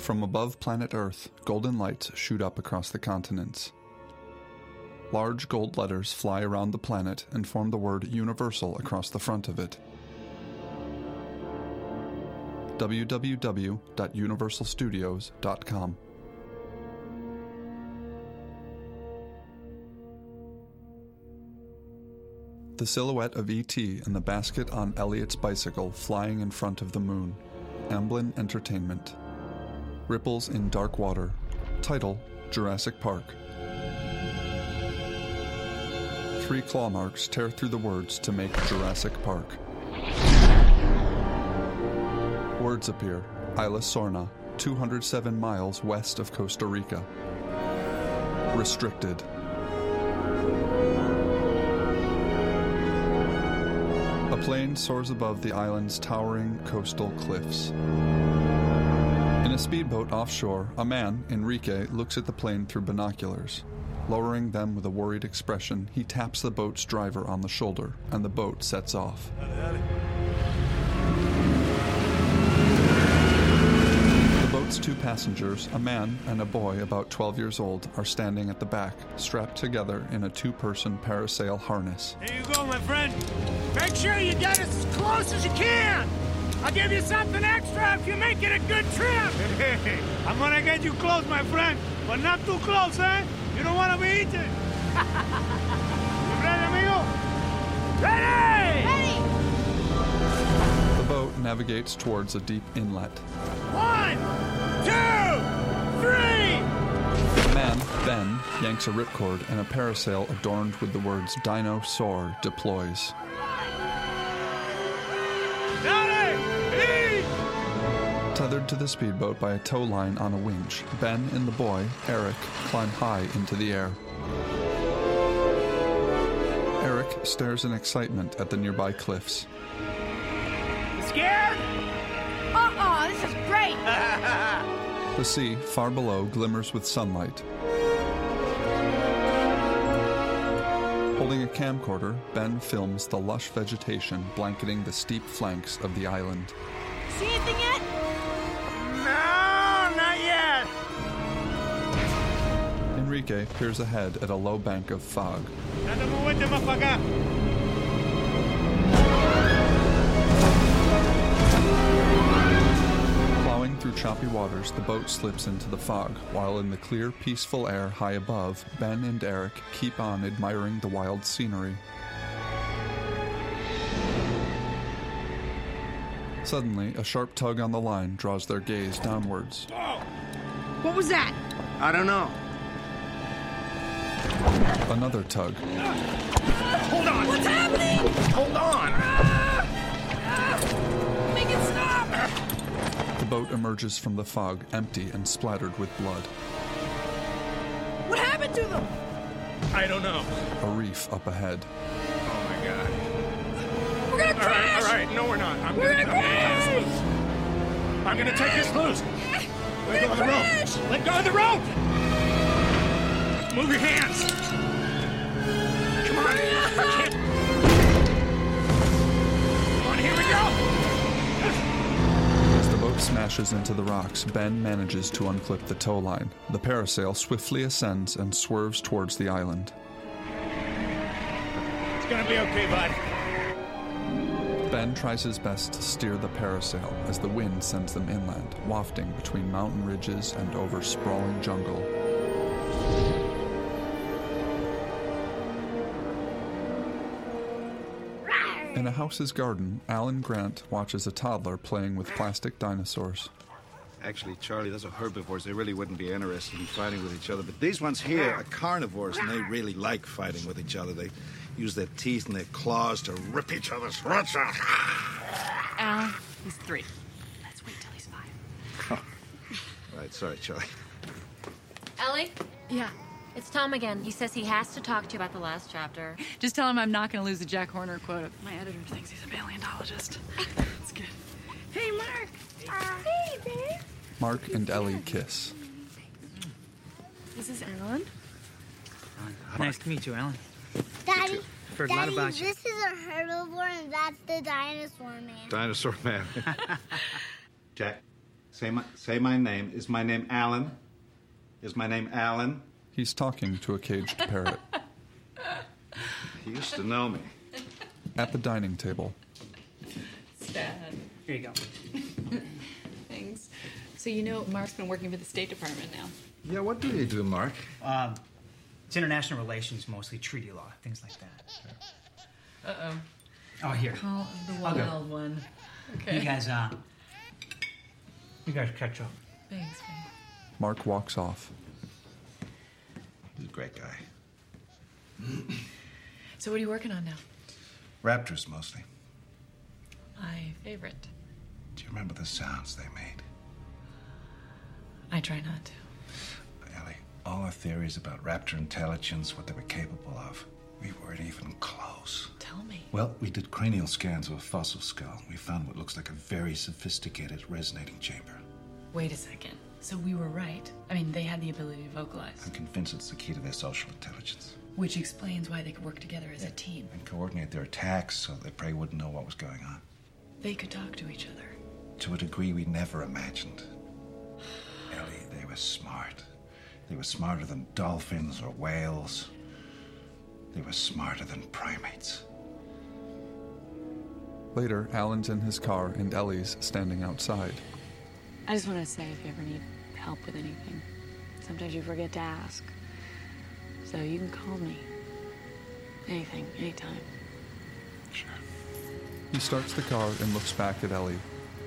From above planet Earth, golden lights shoot up across the continents. Large gold letters fly around the planet and form the word Universal across the front of it. www.universalstudios.com. The silhouette of E.T. and the basket on Elliot's bicycle flying in front of the moon. Amblin Entertainment. Ripples in Dark Water. Title, Jurassic Park. 3 claw marks tear through the words to make Jurassic Park. Words appear. Isla Sorna, 207 miles west of Costa Rica. Restricted. A plane soars above the island's towering coastal cliffs. In a speedboat offshore, a man, Enrique, looks at the plane through binoculars. Lowering them with a worried expression, he taps the boat's driver on the shoulder, and the boat sets off. The boat's 2 passengers, a man and a boy about 12 years old, are standing at the back, strapped together in a 2-person parasail harness. Here you go, my friend. Make sure you get as close as you can. I'll give you something extra if you make it a good trip. Hey, I'm gonna get you close, my friend, but not too close, eh? You don't want to be eaten. You ready, amigo? Ready! Ready! The boat navigates towards a deep inlet. 1, 2, 3! The man, Ben, yanks a ripcord and a parasail adorned with the words Dino Soar deploys. Tethered to the speedboat by a tow line on a winch, Ben and the boy, Eric, climb high into the air. Eric stares in excitement at the nearby cliffs. You scared? This is great! The sea, far below, glimmers with sunlight. Holding a camcorder, Ben films the lush vegetation blanketing the steep flanks of the island. See anything yet? No, not yet. Enrique peers ahead at a low bank of fog. Plowing through choppy waters, the boat slips into the fog, while in the clear, peaceful air high above, Ben and Eric keep on admiring the wild scenery. Suddenly, a sharp tug on the line draws their gaze downwards. What was that? I don't know. Another tug. Hold on. What's happening? Hold on. Make it stop! The boat emerges from the fog, empty and splattered with blood. What happened to them? I don't know. A reef up ahead. Oh my God. We're gonna crash! All right. No, we're not. I'm We're gonna gonna crash! I'm gonna take this loose. We're Let go gonna of the rope. crash! Let go of the rope. Move your hands. Come on. I can't. Come on, here we go. As the boat smashes into the rocks, Ben manages to unclip the tow line. The parasail swiftly ascends and swerves towards the island. It's gonna be okay, bud. Ben tries his best to steer the parasail as the wind sends them inland, wafting between mountain ridges and over sprawling jungle. In a house's garden, Alan Grant watches a toddler playing with plastic dinosaurs. Actually, Charlie, those are herbivores. They really wouldn't be interested in fighting with each other. But these ones here are carnivores, and they really like fighting with each other. They use their teeth and their claws to rip each other's throats out. Alan, he's 3. Let's wait till he's 5. Oh. Right, sorry, Charlie. Ellie, Yeah. it's Tom again. He says he has to talk to you about the last chapter. Just tell him I'm not going to lose the Jack Horner quote. My editor thinks he's a paleontologist. That's good. Hey, Mark. Hey, babe. Mark and Ellie kiss. This is Alan. Nice to meet you, Alan. Daddy, Heard a lot about you. this is a herbivore and that's the dinosaur man. Dinosaur man. Jack, Say my name. Is my name Alan? Is my name Alan? He's talking to a caged parrot. He used to know me. At the dining table, Sad. Here you go. Thanks. So you know Mark's been working for the State Department now. Yeah, what do you do, Mark? It's international relations, mostly treaty law, things like that. Uh-oh. Oh, here. Call the I'll go. wild one. Okay. You guys catch up. Thanks, man. Mark walks off. He's a great guy. So what are you working on now? Raptors, mostly. My favorite. Do you remember the sounds they made? I try not to. Ellie, all our theories about raptor intelligence, what they were capable of, we weren't even close. Tell me. Well, we did cranial scans of a fossil skull. We found what looks like a very sophisticated resonating chamber. Wait a second. So we were right. I mean, they had the ability to vocalize. I'm convinced it's the key to their social intelligence. Which explains why they could work together as a team. And coordinate their attacks so their prey wouldn't know what was going on. They could talk to each other. To a degree we never imagined. Ellie, they were smart. They were smarter than dolphins or whales. They were smarter than primates. Later, Alan's in his car and Ellie's standing outside. I just want to say if you ever need help with anything, sometimes you forget to ask. So you can call me. Anything, anytime. Sure. He starts the car and looks back at Ellie.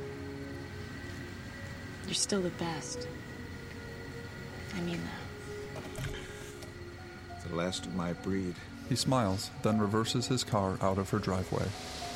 You're still the best. I mean that. The last of my breed. He smiles, then reverses his car out of her driveway.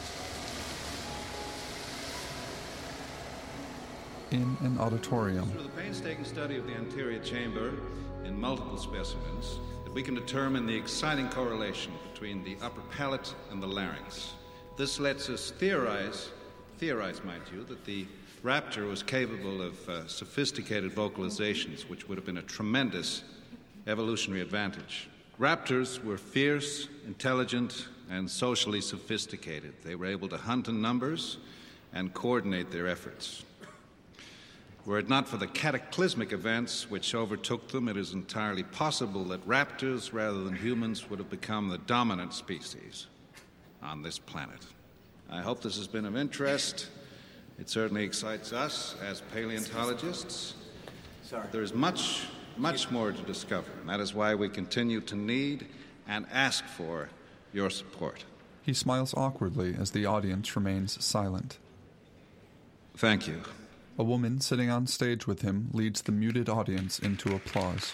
In an auditorium, Through the painstaking study of the anterior chamber in multiple specimens, that we can determine the exciting correlation between the upper palate and the larynx. This lets us theorize, mind you, that the raptor was capable of sophisticated vocalizations, which would have been a tremendous evolutionary advantage. Raptors were fierce, intelligent, and socially sophisticated. They were able to hunt in numbers and coordinate their efforts. Were it not for the cataclysmic events which overtook them, it is entirely possible that raptors, rather than humans, would have become the dominant species on this planet. I hope this has been of interest. It certainly excites us as paleontologists. There is much more to discover, and that is why we continue to need and ask for your support. he smiles awkwardly as the audience remains silent. Thank you. A woman sitting on stage with him leads the muted audience into applause.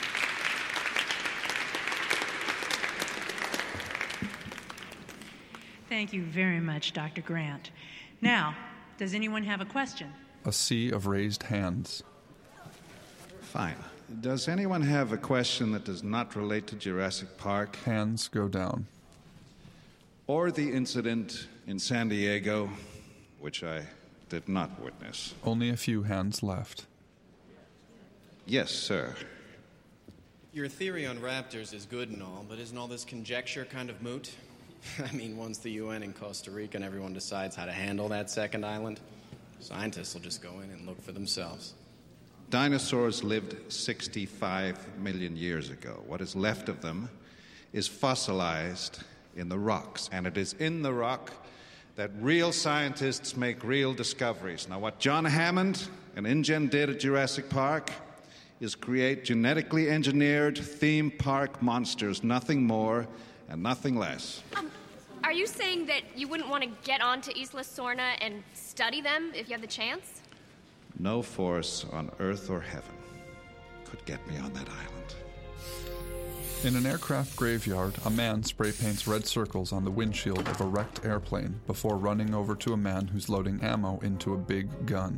Thank you very much, Dr. Grant. Now, does anyone have a question? A sea of raised hands. Fine. Does anyone have a question that does not relate to Jurassic Park? Hands go down. Or the incident in San Diego, which I did not witness. Only a few hands left. Yes, sir. Your theory on raptors is good and all, but isn't all this conjecture kind of moot? I mean, once the UN in Costa Rica and everyone decides how to handle that second island, scientists will just go in and look for themselves. Dinosaurs lived 65 million years ago. What is left of them is fossilized in the rocks, and it is in the rock that real scientists make real discoveries. Now, what John Hammond and InGen did at Jurassic Park is create genetically engineered theme park monsters, nothing more and nothing less. Are you saying that you wouldn't want to get onto Isla Sorna and study them if you had the chance? No force on earth or heaven could get me on that island. In an aircraft graveyard, a man spray paints red circles on the windshield of a wrecked airplane before running over to a man who's loading ammo into a big gun.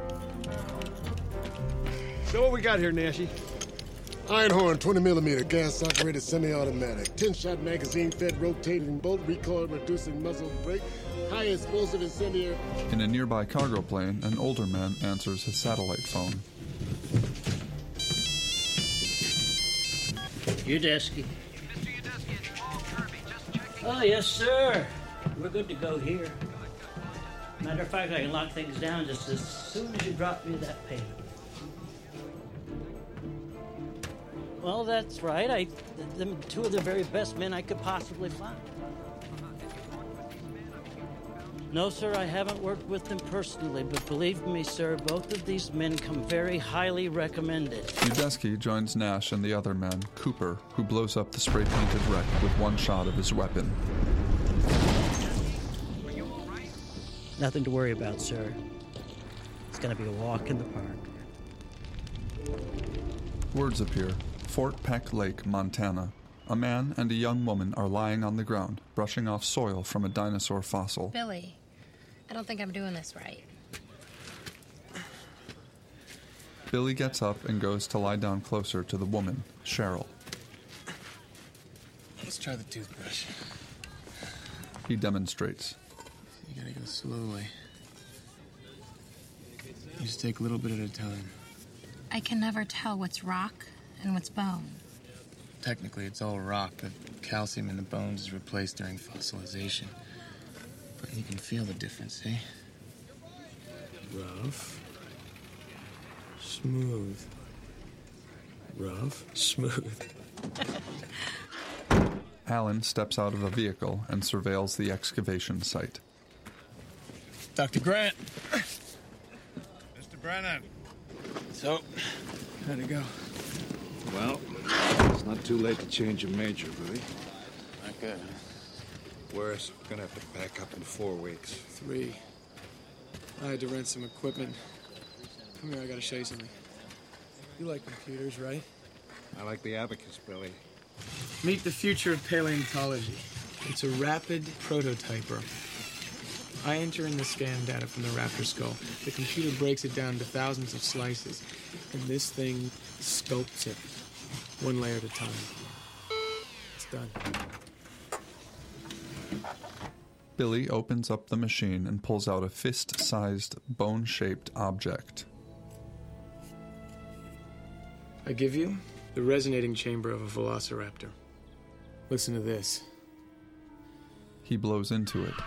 So what we got here, Nashi? Ironhorn 20mm gas-operated semi-automatic, 10-shot magazine-fed rotating bolt, recoil reducing muzzle brake, high explosive incendiary. In a nearby cargo plane, an older man answers his satellite phone. Udesky. Oh, yes, sir. We're good to go here. Matter of fact, I can lock things down just as soon as you drop me that payment. Well, that's right. Them two of the very best men I could possibly find. No, sir, I haven't worked with them personally, but believe me, sir, both of these men come very highly recommended. Udesky joins Nash and the other man, Cooper, who blows up the spray-painted wreck with one shot of his weapon. Nothing to worry about, sir. It's gonna be a walk in the park. Words appear. Fort Peck Lake, Montana. A man and a young woman are lying on the ground, brushing off soil from a dinosaur fossil. Billy, I don't think I'm doing this right. Billy gets up and goes to lie down closer to the woman, Cheryl. Let's try the toothbrush. He demonstrates. You gotta go slowly. You just take a little bit at a time. I can never tell what's rock and what's bone. Technically, it's all rock, but calcium in the bones is replaced during fossilization. But you can feel the difference, see? Rough. Smooth. Rough. Smooth. Alan steps out of a vehicle and surveils the excavation site. Dr. Grant. Mr. Brennan. So, how'd it go? Well, it's not too late to change your major, Billy. Not good. Worse, we're gonna have to back up in 4 weeks. 3. I had to rent some equipment. Come here, I gotta show you something. You like computers, right? I like the abacus, Billy. Meet the future of paleontology. It's a rapid prototyper. I enter in the scan data from the raptor skull. The computer breaks it down to thousands of slices, and this thing sculpts it, one layer at a time. It's done. Billy opens up the machine and pulls out a fist-sized, bone-shaped object. I give you the resonating chamber of a velociraptor. Listen to this. He blows into it.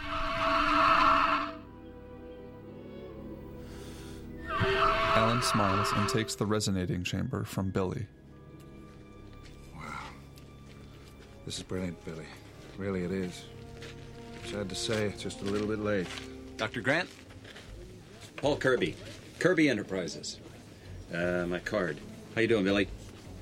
Alan smiles and takes the resonating chamber from Billy. Wow. This is brilliant, Billy. Really, it is. Sad to say, it's just a little bit late. Dr. Grant? Paul Kirby. Kirby Enterprises. My card. How you doing, Billy?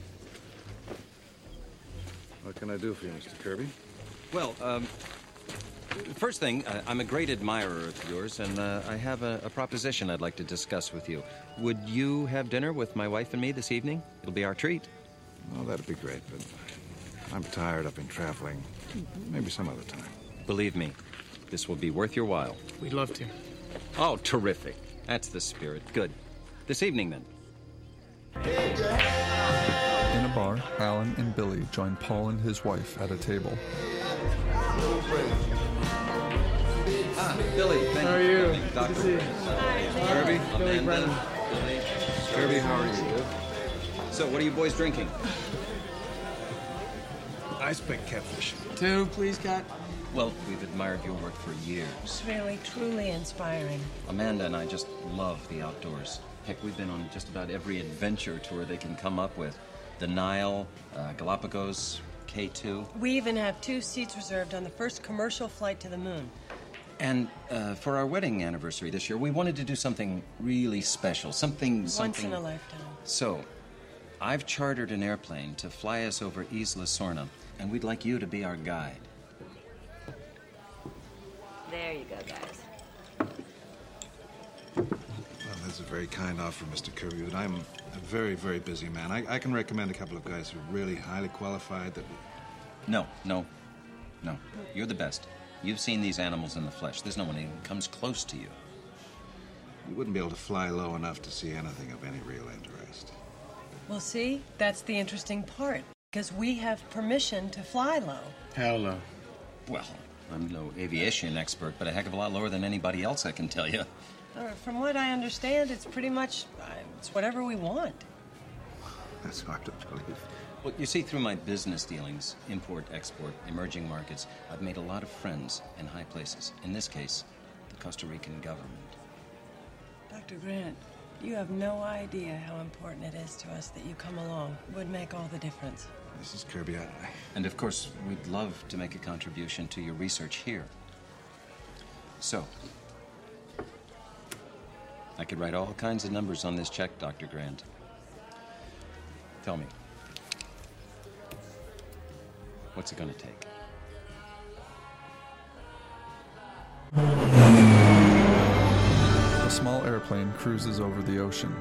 What can I do for you, Mr. Kirby? Well, first thing, I'm a great admirer of yours, and I have a proposition I'd like to discuss with you. Would you have dinner with my wife and me this evening? It'll be our treat. Oh, that'd be great, but I'm tired. I've been traveling. Maybe some other time. Believe me, this will be worth your while. We'd love to. Oh, terrific. That's the spirit. Good. This evening, then. In a bar, Alan and Billy join Paul and his wife at a table. Billy, thank How are you? Doctor. Good to see you. Kirby? Billy Brennan. Kirby, how are you? So, what are you boys drinking? Ice pick catfish. 2, please, Cat. Well, we've admired your work for years. It's really, truly inspiring. Amanda and I just love the outdoors. Heck, we've been on just about every adventure tour they can come up with. The Nile, Galapagos, K2. We even have 2 seats reserved on the first commercial flight to the moon. And for our wedding anniversary this year, we wanted to do something really special. Something... Once in a lifetime. So, I've chartered an airplane to fly us over Isla Sorna, and we'd like you to be our guide. There you go, guys. Well, that's a very kind offer, Mr. Kirby, but I'm a very, very busy man. I can recommend a couple of guys who are really highly qualified that... No. You're the best. You've seen these animals in the flesh. There's no one even comes close to you. You wouldn't be able to fly low enough to see anything of any real interest. Well, see, that's the interesting part. Because we have permission to fly low. How low? Well, I'm no aviation expert, but a heck of a lot lower than anybody else, I can tell you. From what I understand, it's pretty much, it's whatever we want. That's hard to believe. Well, you see, through my business dealings, import, export, emerging markets, I've made a lot of friends in high places. In this case, the Costa Rican government. Dr. Grant, you have no idea how important it is to us that you come along. It would make all the difference. Mrs. Kirby, And of course, we'd love to make a contribution to your research here. So, I could write all kinds of numbers on this check, Dr. Grant. Tell me, what's it going to take? A small airplane cruises over the ocean.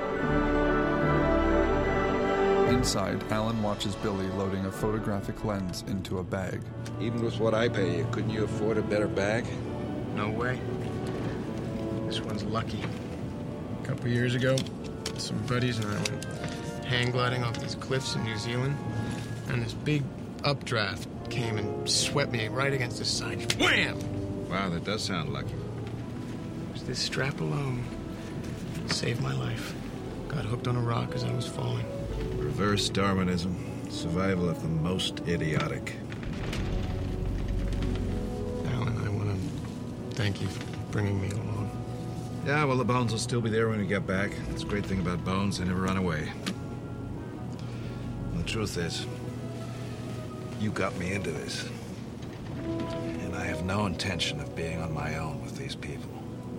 Inside, Alan watches Billy loading a photographic lens into a bag. Even with what I pay you, couldn't you afford a better bag? No way. This one's lucky. A couple years ago, some buddies and I went hang gliding off these cliffs in New Zealand, and this big updraft came and swept me right against the side. Wham! Wow, that does sound lucky. It was this strap alone that saved my life. Got hooked on a rock as I was falling. Reverse Darwinism. Survival of the most idiotic. Alan, I want to thank you for bringing me along. Yeah, well, the bones will still be there when we get back. That's the great thing about bones, they never run away. And the truth is, you got me into this. And I have no intention of being on my own with these people.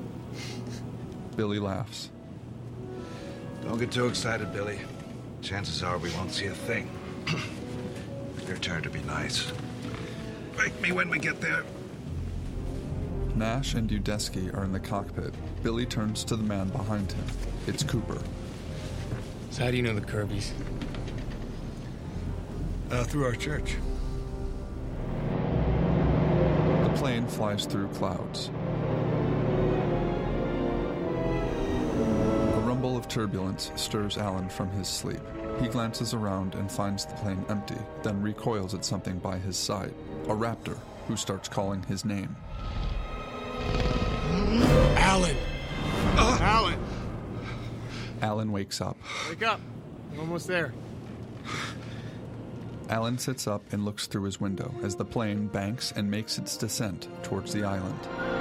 Billy laughs. Don't get too excited, Billy. Chances are we won't see a thing. Your turn to be nice. Wake me when we get there. Nash and Udesky are in the cockpit. Billy turns to the man behind him. It's Cooper. So how do you know the Kirbys? Through our church. The plane flies through clouds. A rumble of turbulence stirs Alan from his sleep. He glances around and finds the plane empty, then recoils at something by his side. A raptor, who starts calling his name. Alan! Alan! Alan wakes up. Wake up. I'm almost there. Alan sits up and looks through his window as the plane banks and makes its descent towards the island.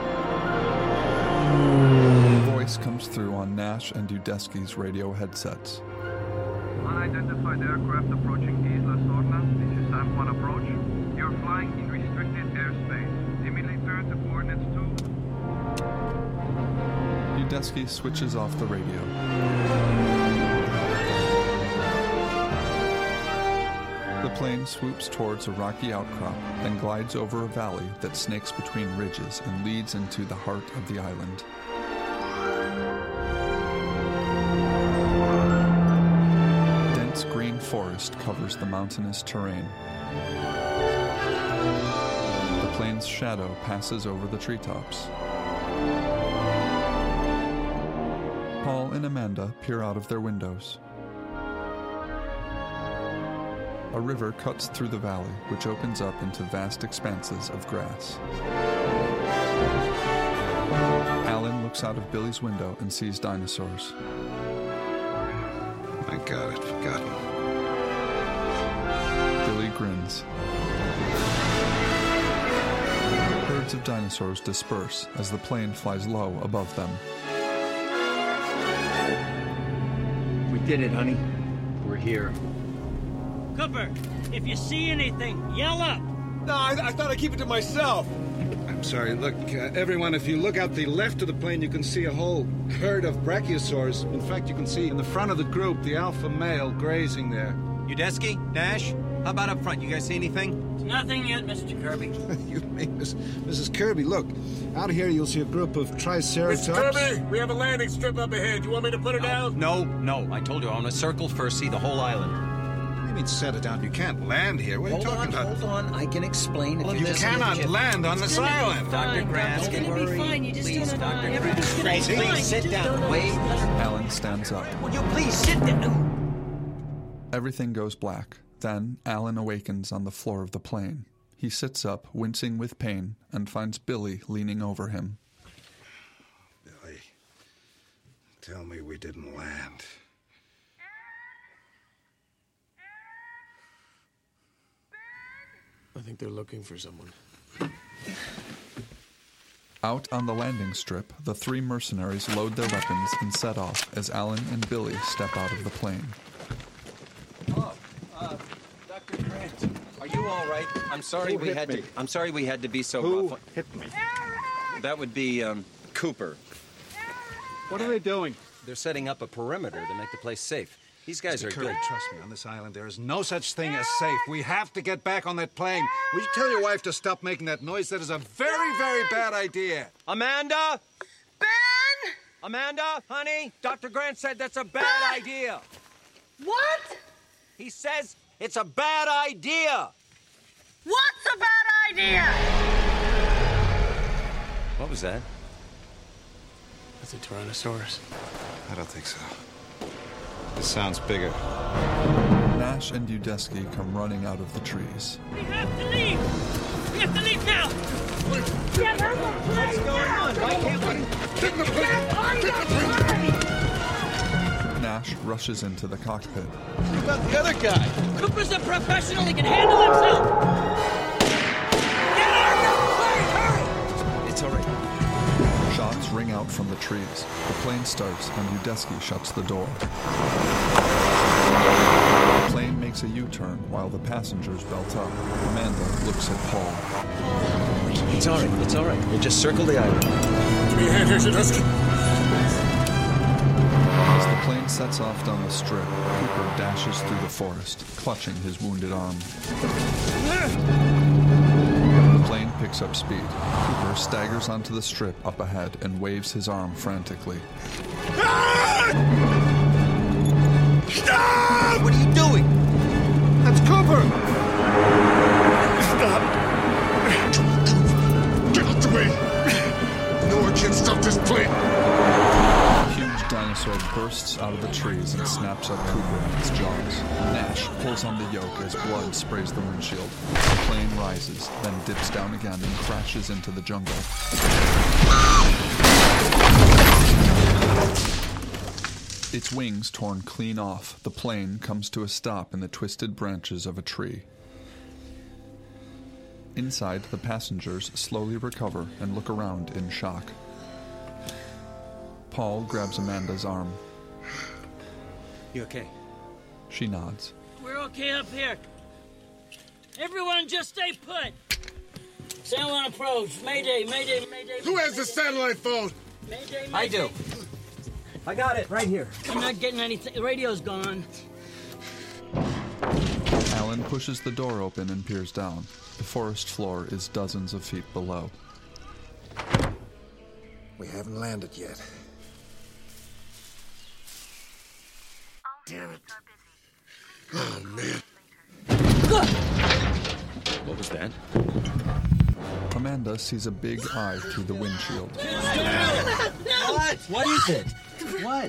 A voice comes through on Nash and Udesky's radio headsets. Unidentified aircraft approaching Isla Sorna. This is SAF-1 approach. You're flying in restricted airspace. Immediately turn to coordinates 2. Udesky switches off the radio. The plane swoops towards a rocky outcrop, then glides over a valley that snakes between ridges and leads into the heart of the island. Dense green forest covers the mountainous terrain. The plane's shadow passes over the treetops. Paul and Amanda peer out of their windows. A river cuts through the valley, which opens up into vast expanses of grass. Alan looks out of Billy's window and sees dinosaurs. My God, I'd forgotten. Billy grins. Herds of dinosaurs disperse as the plane flies low above them. We did it, honey. We're here. Cooper, if you see anything, yell up. No, I thought I'd keep it to myself. I'm sorry. Look, everyone, if you look out the left of the plane, you can see a whole herd of brachiosaurs. In fact, you can see in the front of the group the alpha male grazing there. Udesky? Nash? How about up front? You guys see anything? Nothing yet, Mr. Kirby. You mean Mrs. Kirby? Look, out here you'll see a group of triceratops. Mr. Kirby, we have a landing strip up ahead. You want me to put her down? No. I told you I want to circle first, see the whole island. What do you mean set it down? You can't land here. What are you talking about? Hold on. I can explain. If You cannot land on this island. Dr. Grant, It's gonna be fine. You just please, don't know. Dr. Everything's gonna be Grant, fine. please sit You just down. don't Wait. know. Alan stands up. Will you please sit down? Everything goes black. Then Alan awakens on the floor of the plane. He sits up, wincing with pain, and finds Billy leaning over him. Billy, tell me we didn't land. I think they're looking for someone. Out on the landing strip, the three mercenaries load their weapons and set off as Alan and Billy step out of the plane. Dr. Grant, are you all right? I'm sorry we had to be so rough. Who hit me? That would be Cooper. What are they doing? They're setting up a perimeter to make the place safe. These guys are good. Trust me, on this island there is no such thing as safe. We have to get back on that plane. Will you tell your wife to stop making that noise? That is a very, very bad idea. Amanda? Ben! Amanda, honey, Dr. Grant said that's a bad idea. What? He says it's a bad idea. What's a bad idea? What was that? That's a Tyrannosaurus. I don't think so. This sounds bigger. Nash and Udesky come running out of the trees. We have to leave! We have to leave now! Get on the plane! What's going on? Why can't we... Get on the plane! Nash rushes into the cockpit. What about the other guy? Cooper's a professional, he can handle himself! Get on the plane, hurry! It's all right. Shots ring out from the trees. The plane starts and Udesky shuts the door. The plane makes a U-turn while the passengers belt up. Amanda looks at Paul. It's all right. We'll just circle the island. Give me a hand here, Udesky. As the plane sets off down the strip, Cooper dashes through the forest, clutching his wounded arm. The plane picks up speed. Cooper staggers onto the strip up ahead and waves his arm frantically. Stop! What are you doing? That's Cooper! Stop! Get out the way! No one can stop this plane! A huge dinosaur bursts out of the trees and snaps up Cooper in its jaws. Nash pulls on the yoke as blood sprays the windshield. The plane rises, then dips down again and crashes into the jungle. Its wings torn clean off, the plane comes to a stop in the twisted branches of a tree. Inside, the passengers slowly recover and look around in shock. Paul grabs Amanda's arm. You okay? She nods. We're okay up here. Everyone just stay put. Satellite approach. Mayday, mayday, mayday. Who has the satellite phone? Mayday, mayday. I do. I got it right here. I'm not getting anything. The radio's gone. Alan pushes the door open and peers down. The forest floor is dozens of feet below. We haven't landed yet. Damn it. Oh, man. What was that? Amanda sees a big eye through the windshield. What? What is it? What?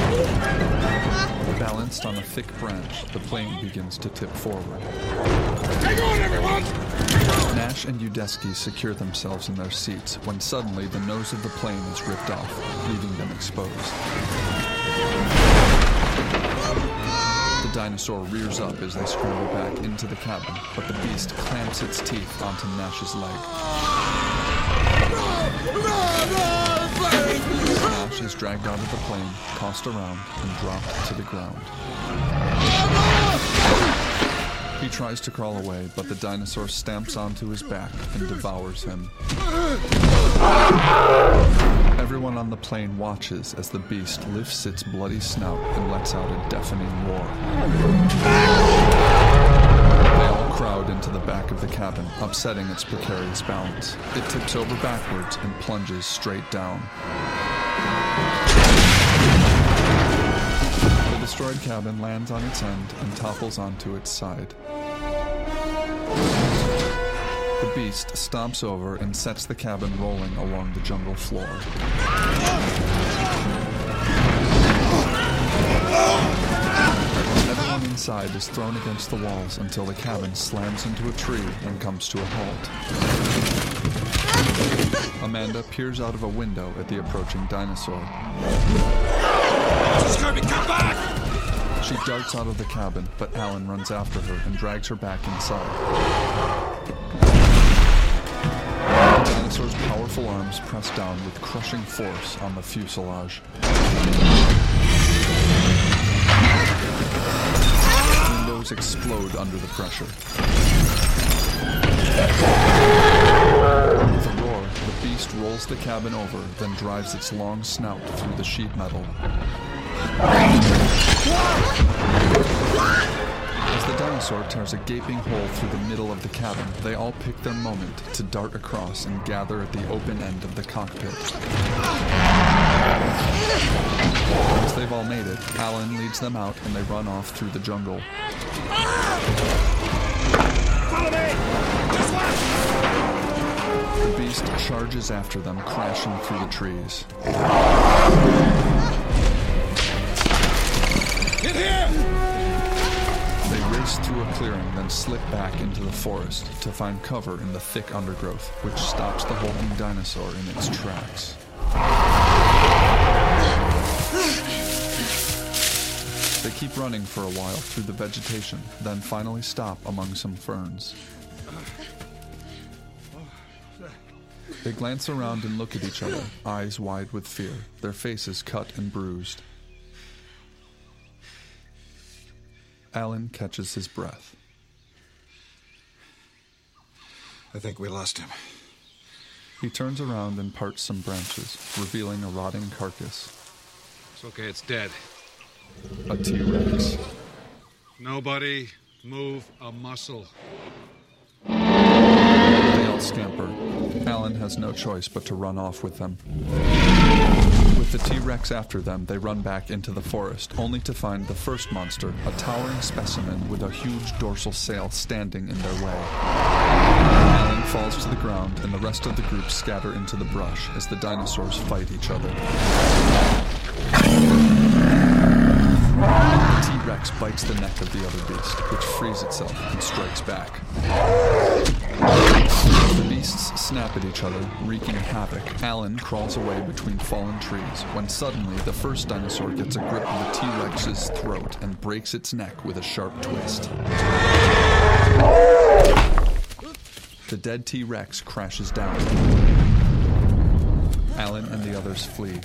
Balanced on a thick branch, the plane begins to tip forward. Hang on, everyone! Nash and Udesky secure themselves in their seats when suddenly the nose of the plane is ripped off, leaving them exposed. The dinosaur rears up as they scramble back into the cabin, but the beast clamps its teeth onto Nash's leg. Nash is dragged out of the plane, tossed around, and dropped to the ground. He tries to crawl away, but the dinosaur stamps onto his back and devours him. Everyone on the plane watches as the beast lifts its bloody snout and lets out a deafening roar. They all crowd into the back of the cabin, upsetting its precarious balance. It tips over backwards and plunges straight down. The destroyed cabin lands on its end and topples onto its side. The beast stomps over and sets the cabin rolling along the jungle floor. Everyone inside is thrown against the walls until the cabin slams into a tree and comes to a halt. Amanda peers out of a window at the approaching dinosaur. Scurvy, come back! She darts out of the cabin, but Alan runs after her and drags her back inside. The dinosaur's powerful arms press down with crushing force on the fuselage. Windows explode under the pressure. With a roar, the beast rolls the cabin over, then drives its long snout through the sheet metal. As the dinosaur tears a gaping hole through the middle of the cabin, they all pick their moment to dart across and gather at the open end of the cockpit. Once they've all made it, Alan leads them out and they run off through the jungle. Follow me! This The beast charges after them, crashing through the trees. Get here! They race through a clearing, then slip back into the forest to find cover in the thick undergrowth, which stops the hulking dinosaur in its tracks. They keep running for a while through the vegetation, then finally stop among some ferns. They glance around and look at each other, eyes wide with fear, their faces cut and bruised. Alan catches his breath. I think we lost him. He turns around and parts some branches, revealing a rotting carcass. It's okay, it's dead. A T-Rex. Nobody move a muscle. They all scamper. Alan has no choice but to run off with them. With the T-Rex after them, they run back into the forest, only to find the first monster, a towering specimen with a huge dorsal sail standing in their way. Alan falls to the ground, and the rest of the group scatter into the brush as the dinosaurs fight each other. The T-Rex bites the neck of the other beast, which frees itself and strikes back. The beasts snap at each other, wreaking havoc. Alan crawls away between fallen trees, when suddenly the first dinosaur gets a grip of the T-Rex's throat and breaks its neck with a sharp twist. The dead T-Rex crashes down. Alan and the others flee.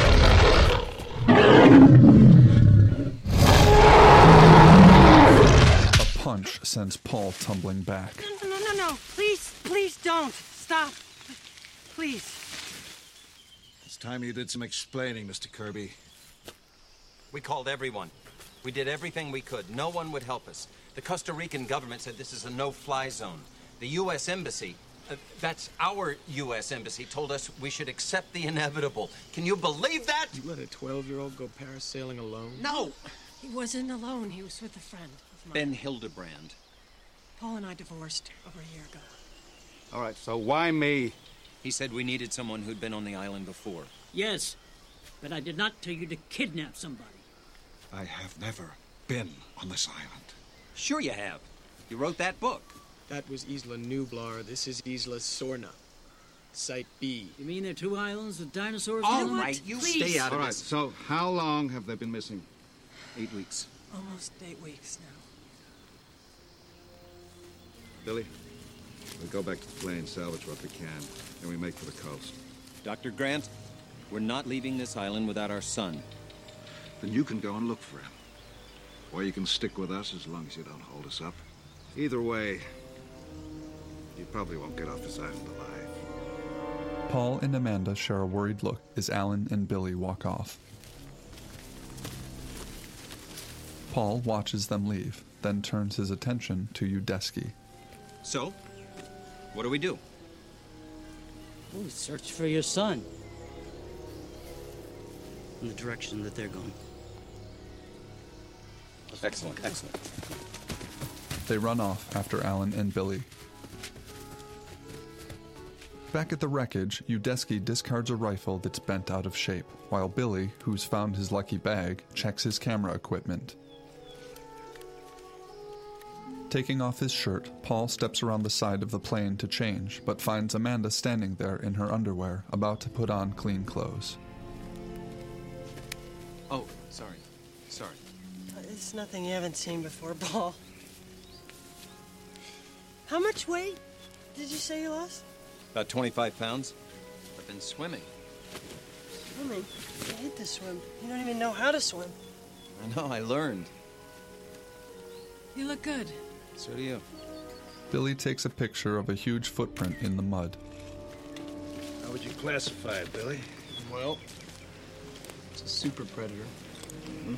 A punch sends Paul tumbling back. No. Please don't. Stop. Please. It's time you did some explaining, Mr. Kirby. We called everyone. We did everything we could. No one would help us. The Costa Rican government said this is a no-fly zone. The U.S. Embassy, that's our U.S. Embassy, told us we should accept the inevitable. Can you believe that? You let a 12-year-old go parasailing alone? No! He wasn't alone. He was with a friend of mine. Ben Hildebrand. Paul and I divorced over a year ago. All right, so why me? He said we needed someone who'd been on the island before. Yes, but I did not tell you to kidnap somebody. I have never been on this island. Sure you have. You wrote that book. That was Isla Nublar. This is Isla Sorna. Site B. You mean there are two islands with dinosaurs? All on them? right, you Please. stay out of All right, this. so how long have they been missing? 8 weeks. Almost 8 weeks now. Billy, we go back to the plane, salvage what we can, and we make for the coast. Dr. Grant, we're not leaving this island without our son. Then you can go and look for him. Or you can stick with us as long as you don't hold us up. Either way, you probably won't get off this island alive. Paul and Amanda share a worried look as Alan and Billy walk off. Paul watches them leave, then turns his attention to Udesky. So, what do we do? We search for your son. In the direction that they're going. Excellent, excellent. They run off after Alan and Billy. Back at the wreckage, Udesky discards a rifle that's bent out of shape, while Billy, who's found his lucky bag, checks his camera equipment. Taking off his shirt, Paul steps around the side of the plane to change, but finds Amanda standing there in her underwear, about to put on clean clothes. Oh, sorry. It's nothing you haven't seen before, Paul. How much weight did you say you lost? About 25 pounds. I've been swimming. Swimming? You hate to swim. You don't even know how to swim. I know, I learned. You look good. So do you. Billy takes a picture of a huge footprint in the mud. How would you classify it, Billy? Well, it's a super predator. Mm-hmm.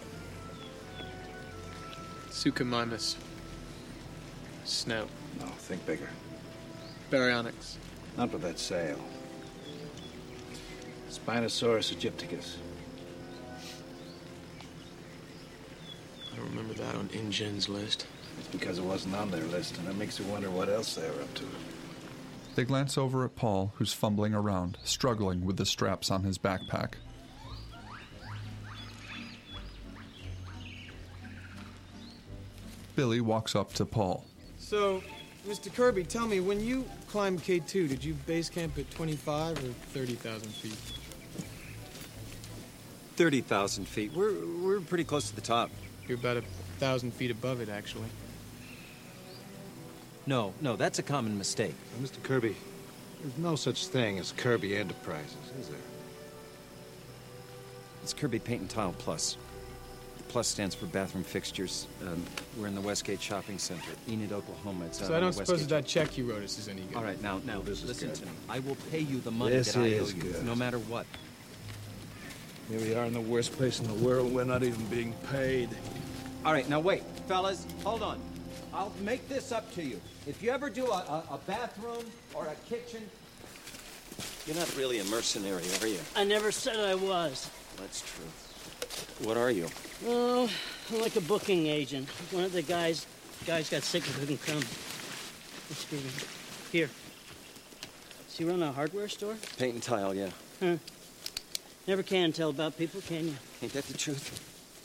Suchomimus. Snout. No, think bigger. Baryonyx. Not with that sail. Spinosaurus aegypticus. I don't remember that on InGen's list. It's because it wasn't on their list, and it makes you wonder what else they were up to. They glance over at Paul, who's fumbling around, struggling with the straps on his backpack. Billy walks up to Paul. So, Mr. Kirby, tell me, when you climbed K2, did you base camp at 25 or 30,000 feet? 30,000 feet. We're pretty close to the top. You're about 1,000 feet above it, actually. No, that's a common mistake. Mr. Kirby, there's no such thing as Kirby Enterprises, is there? It's Kirby Paint and Tile Plus. The Plus stands for bathroom fixtures. We're in the Westgate Shopping Center, Enid, Oklahoma. It's So I don't suppose that check you wrote us is any good. All right, now, listen to me. I will pay you the money This that I owe is you, good. no matter what. Here we are in the worst place in the world. We're not even being paid. All right, now wait. Fellas, hold on. I'll make this up to you. If you ever do a bathroom or a kitchen, you're not really a mercenary, are you? I never said I was. That's true. What are you? Oh, I'm like a booking agent. One of the guys got sick and couldn't come. Excuse me. Here. Does he run a hardware store? Paint and tile, yeah. Huh. Never can tell about people, can you? Ain't that the truth?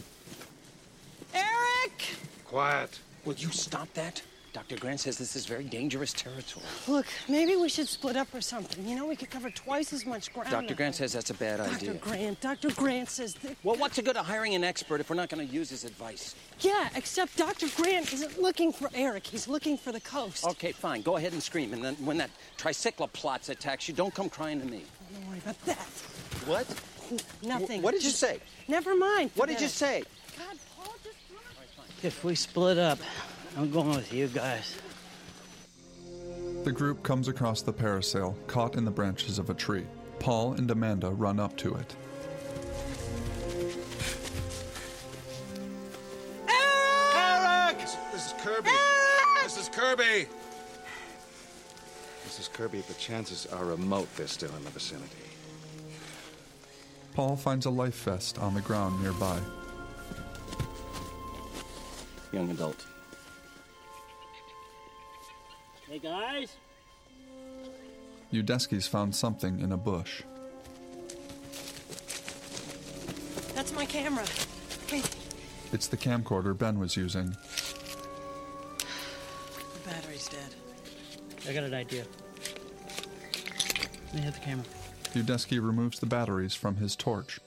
Eric! Quiet. Will you stop that? Dr. Grant says this is very dangerous territory. Look, maybe we should split up or something. You know, we could cover twice as much ground. Dr. Grant says that's a bad idea. Dr. Grant says that... Well, what's the good of hiring an expert if we're not going to use his advice? Yeah, except Dr. Grant isn't looking for Eric. He's looking for the coast. Okay, fine. Go ahead and scream. And then when that tricycloplot attacks you, don't come crying to me. Don't worry about that. What? Nothing. What did you say? Never mind. What did you say? God, Paul, just... If we split up, I'm going with you guys. The group comes across the parasail, caught in the branches of a tree. Paul and Amanda run up to it. Eric! This is Kirby. Eric! This is Kirby. This is Kirby, but chances are remote they're still in the vicinity. Paul finds a life vest on the ground nearby. Young adult. Hey, guys? Udesky's found something in a bush. That's my camera. Hey, It's the camcorder Ben was using. the battery's dead. I got an idea. Let me hit the camera. Udesky removes the batteries from his torch.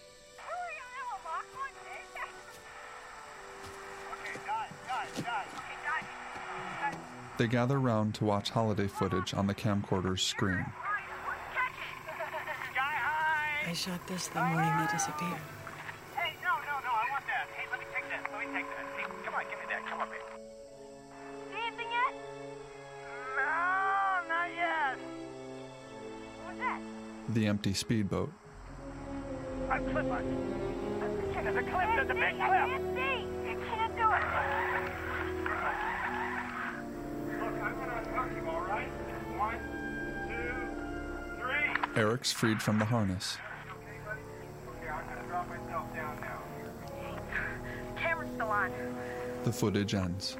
They gather round to watch holiday footage on the camcorder's screen. I shot this the morning they disappeared. Hey, no, I want that. Hey, let me take that. Hey, come on, give me that. Come on, baby. See anything yet? No, not yet. What's that? The empty speedboat. I'm cliff. There's a cliff. There's a big cliff. I can't see. You can't do it. Look, I'm gonna unhook you, all right? 1, 2, 3. Eric's freed from the harness. Okay, I'm gonna drop myself down now. Camera's still on. The footage ends.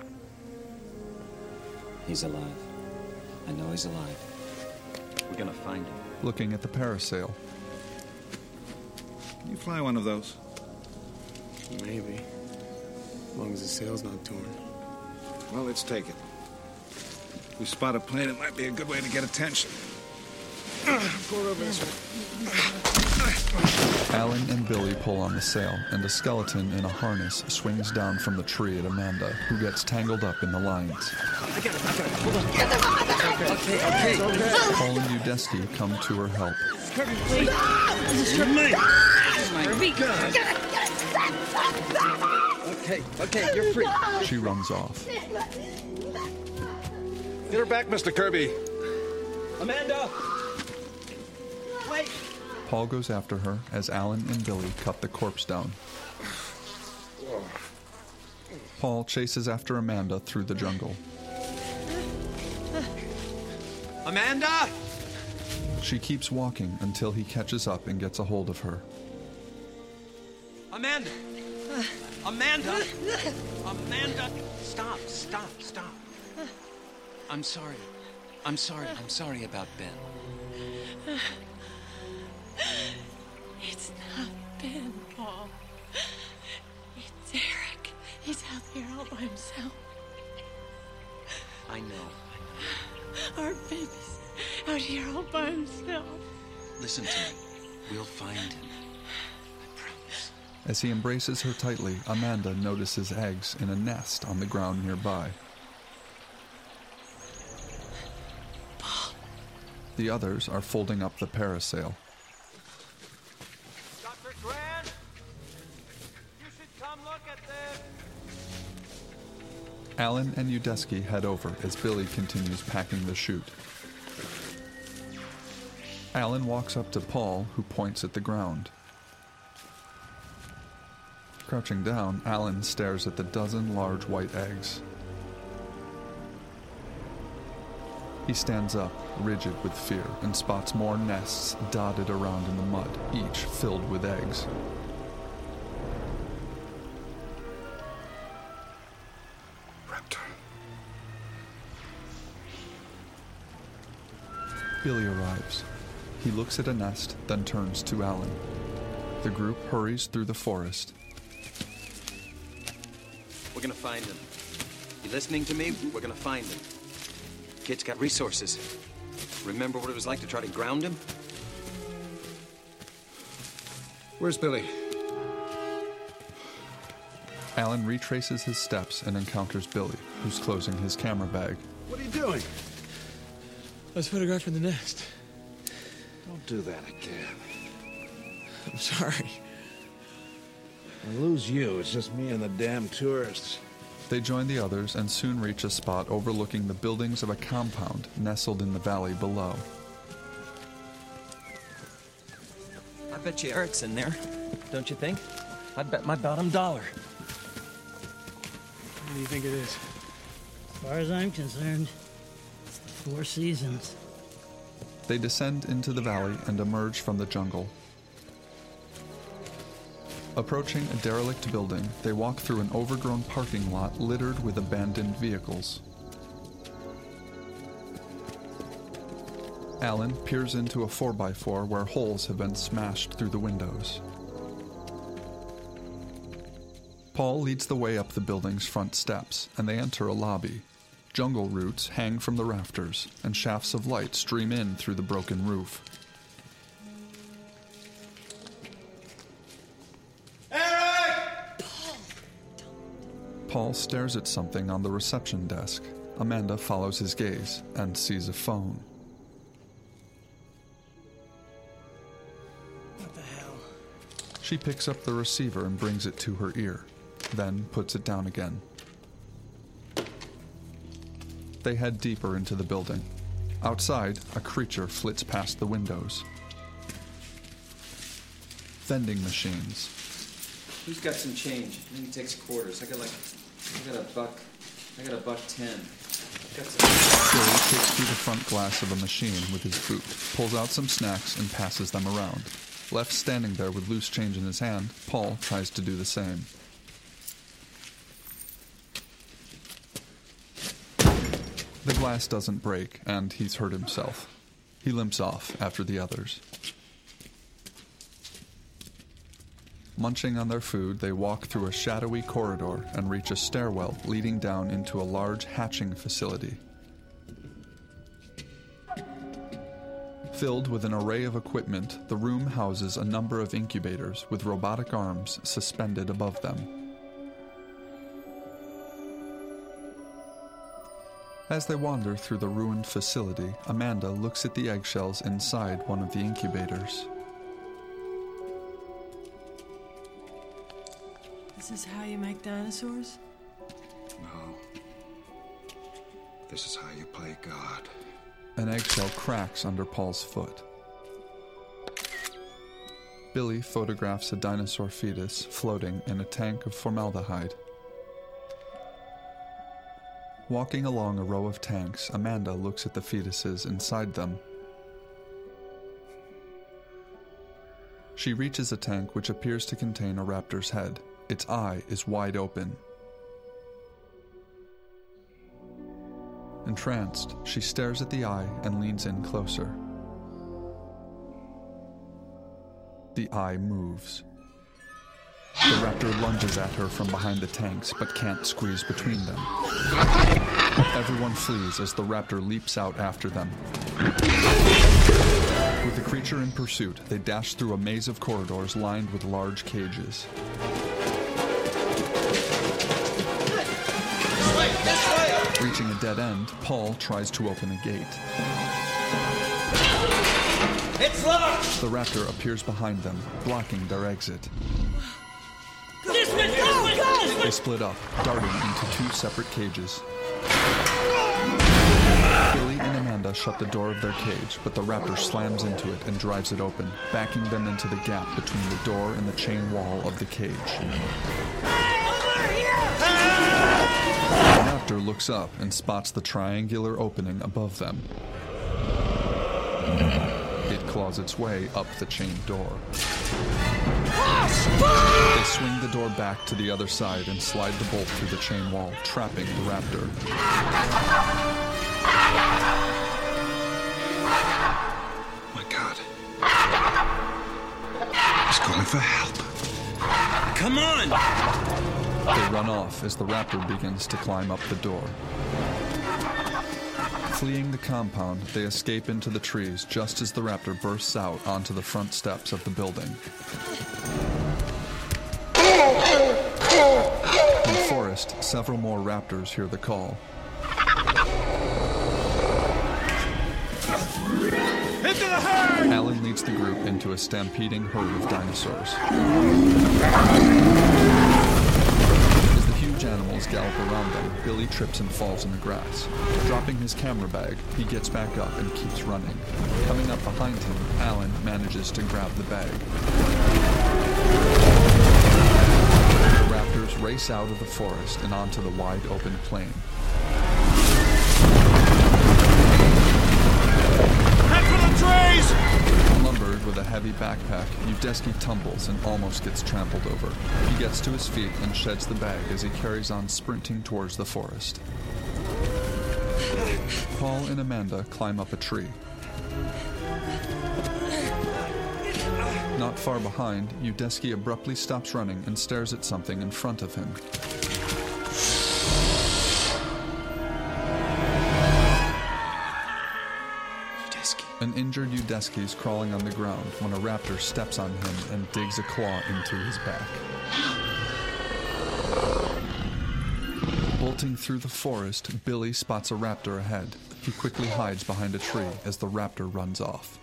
He's alive. I know he's alive. We're gonna find him. Looking at the parasail. Can you fly one of those? Maybe. As long as the sail's not torn. Well, let's take it. If we spot a plane, it might be a good way to get attention. Alan and Billy pull on the sail, and a skeleton in a harness swings down from the tree at Amanda, who gets tangled up in the lines. I got it. Hold on. Get them out of there! Okay. Paul and Udesky come to her help. Kirby, wait! This is Kirby! Kirby! Okay, you're free. She runs off. Get her back, Mr. Kirby. Amanda! Wait! Paul goes after her as Alan and Billy cut the corpse down. Paul chases after Amanda through the jungle. Amanda! She keeps walking until he catches up and gets a hold of her. Amanda! Amanda! Amanda! Stop. I'm sorry. I'm sorry about Ben. It's not Ben, Paul. It's Eric. He's out there all by himself. I know. Our baby's out here all by himself. Listen to me. We'll find him. As he embraces her tightly, Amanda notices eggs in a nest on the ground nearby. Paul. The others are folding up the parasail. Dr. Grant, you should come look at this. Alan and Udesky head over as Billy continues packing the chute. Alan walks up to Paul, who points at the ground. Crouching down, Alan stares at the dozen large white eggs. He stands up, rigid with fear, and spots more nests dotted around in the mud, each filled with eggs. Raptor. Billy arrives. He looks at a nest, then turns to Alan. The group hurries through the forest. We're gonna find him. You listening to me? We're gonna find him. Kid's got resources. Remember what it was like to try to ground him? Where's Billy? Alan retraces his steps and encounters Billy, who's closing his camera bag. What are you doing? I was photographing the nest. Don't do that again. I'm sorry. I lose you. It's just me and the damn tourists. They join the others and soon reach a spot overlooking the buildings of a compound nestled in the valley below. I bet you Eric's in there, don't you think? I'd bet my bottom dollar. What do you think it is? As far as I'm concerned, it's the Four Seasons. They descend into the valley and emerge from the jungle. Approaching a derelict building, they walk through an overgrown parking lot littered with abandoned vehicles. Alan peers into a 4x4 where holes have been smashed through the windows. Paul leads the way up the building's front steps, and they enter a lobby. Jungle roots hang from the rafters, and shafts of light stream in through the broken roof. Paul stares at something on the reception desk. Amanda follows his gaze and sees a phone. What the hell? She picks up the receiver and brings it to her ear, then puts it down again. They head deeper into the building. Outside, a creature flits past the windows. Vending machines. Who's got some change? Maybe takes quarters. I got a $1.10. Billy kicks through the front glass of a machine with his boot, pulls out some snacks and passes them around. Left standing there with loose change in his hand, Paul tries to do the same. The glass doesn't break, and he's hurt himself. He limps off after the others. Munching on their food, they walk through a shadowy corridor and reach a stairwell leading down into a large hatching facility. Filled with an array of equipment, the room houses a number of incubators with robotic arms suspended above them. As they wander through the ruined facility, Amanda looks at the eggshells inside one of the incubators. This is how you make dinosaurs? No. This is how you play God. An eggshell cracks under Paul's foot. Billy photographs a dinosaur fetus floating in a tank of formaldehyde. Walking along a row of tanks, Amanda looks at the fetuses inside them. She reaches a tank which appears to contain a raptor's head. Its eye is wide open. Entranced, she stares at the eye and leans in closer. The eye moves. The raptor lunges at her from behind the tanks, but can't squeeze between them. Everyone flees as the raptor leaps out after them. With the creature in pursuit, they dash through a maze of corridors lined with large cages. Reaching a dead end, Paul tries to open a gate. It's locked! The raptor appears behind them, blocking their exit. This way! Go! They split up, darting into two separate cages. Billy and Amanda shut the door of their cage, but the raptor slams into it and drives it open, backing them into the gap between the door and the chain wall of the cage. The raptor looks up and spots the triangular opening above them. It claws its way up the chain door. They swing the door back to the other side and slide the bolt through the chain wall, trapping the raptor. My God. He's calling for help. Come on! They run off as the raptor begins to climb up the door. Fleeing the compound, they escape into the trees just as the raptor bursts out onto the front steps of the building. In the forest, several more raptors hear the call. Into the herd! Alan leads the group into a stampeding herd of dinosaurs. As the huge animals gallop around them, Billy trips and falls in the grass. Dropping his camera bag, he gets back up and keeps running. Coming up behind him, Alan manages to grab the bag. The raptors race out of the forest and onto the wide open plain. Head for the trees! Lumbered with a heavy backpack, Udesky tumbles and almost gets trampled over. He gets to his feet and sheds the bag as he carries on sprinting towards the forest. Paul and Amanda climb up a tree. Not far behind, Udesky abruptly stops running and stares at something in front of him. An injured Udesky is crawling on the ground when a raptor steps on him and digs a claw into his back. Bolting through the forest, Billy spots a raptor ahead. He quickly hides behind a tree as the raptor runs off.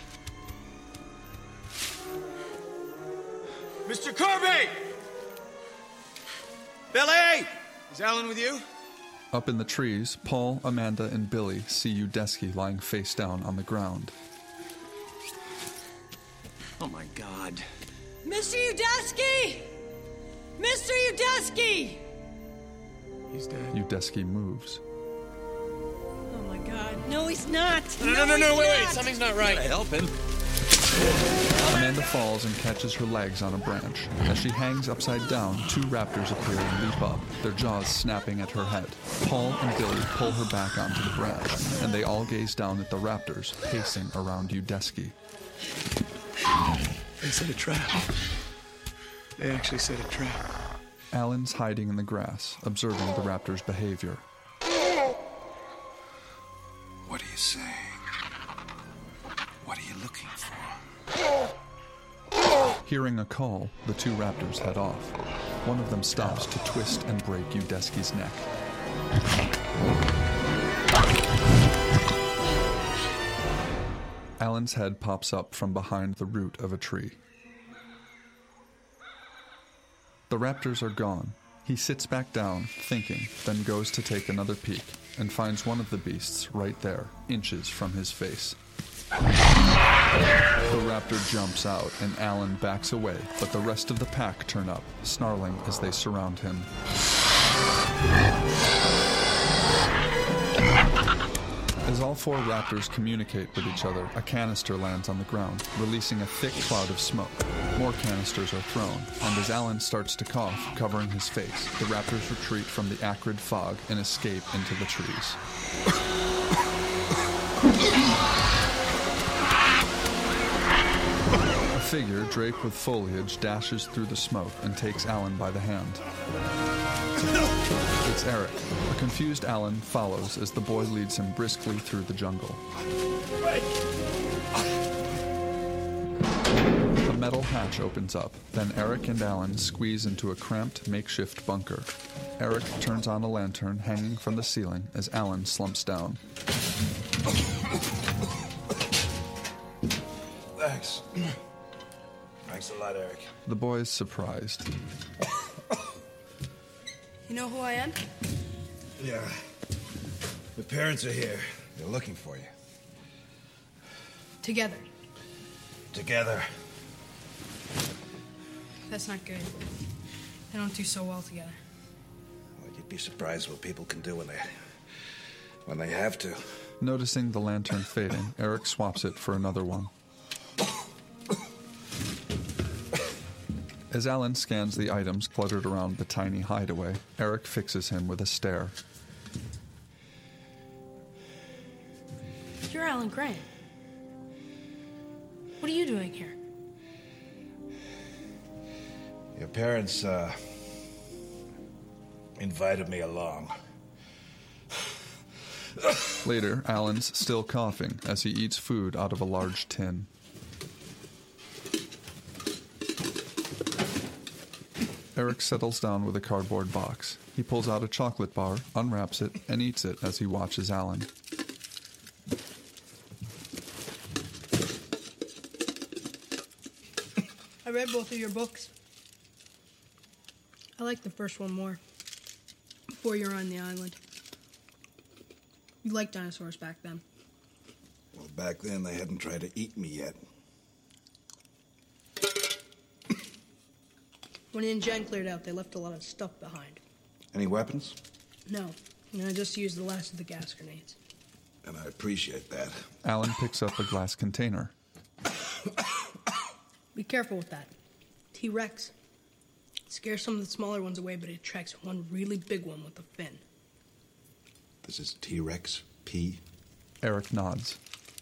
Mr. Kirby! Billy! Is Alan with you? Up in the trees, Paul, Amanda, and Billy see Udesky lying face down on the ground. Oh my God. Mr. Udesky! Mr. Udesky! He's dead. Udesky moves. Oh my God. No, he's not. No, wait. Something's not right. Help him. Amanda falls and catches her legs on a branch. As she hangs upside down, two raptors appear and leap up, their jaws snapping at her head. Paul and Billy pull her back onto the branch, and they all gaze down at the raptors pacing around Udesky. They set a trap. They actually set a trap. Alan's hiding in the grass, observing the raptor's behavior. What are you saying? Hearing a call, the two raptors head off. One of them stops to twist and break Udesky's neck. Alan's head pops up from behind the root of a tree. The raptors are gone. He sits back down, thinking, then goes to take another peek, and finds one of the beasts right there, inches from his face. The raptor jumps out, and Alan backs away, but the rest of the pack turn up, snarling as they surround him. As all four raptors communicate with each other, a canister lands on the ground, releasing a thick cloud of smoke. More canisters are thrown, and as Alan starts to cough, covering his face, the raptors retreat from the acrid fog and escape into the trees. A figure draped with foliage dashes through the smoke and takes Alan by the hand. It's Eric. A confused Alan follows as the boy leads him briskly through the jungle. A metal hatch opens up, then Eric and Alan squeeze into a cramped makeshift bunker. Eric turns on a lantern hanging from the ceiling as Alan slumps down. Thanks. Thanks a lot, Eric. The boy is surprised. You know who I am? Yeah. The parents are here. They're looking for you. Together. Together. That's not good. They don't do so well together. Well, you'd be surprised what people can do when they have to. Noticing the lantern fading, Eric swaps it for another one. As Alan scans the items cluttered around the tiny hideaway, Eric fixes him with a stare. You're Alan Grant. What are you doing here? Your parents, invited me along. Later, Alan's still coughing as he eats food out of a large tin. Eric settles down with a cardboard box. He pulls out a chocolate bar, unwraps it, and eats it as he watches Alan. I read both of your books. I like the first one more. Before you were on the island. You liked dinosaurs back then. Well, back then they hadn't tried to eat me yet. When InGen cleared out, they left a lot of stuff behind. Any weapons? No. And I just used the last of the gas grenades. And I appreciate that. Alan picks up a glass container. Be careful with that. T-Rex. It scares some of the smaller ones away, but it attracts one really big one with a fin. This is T-Rex P? Eric nods.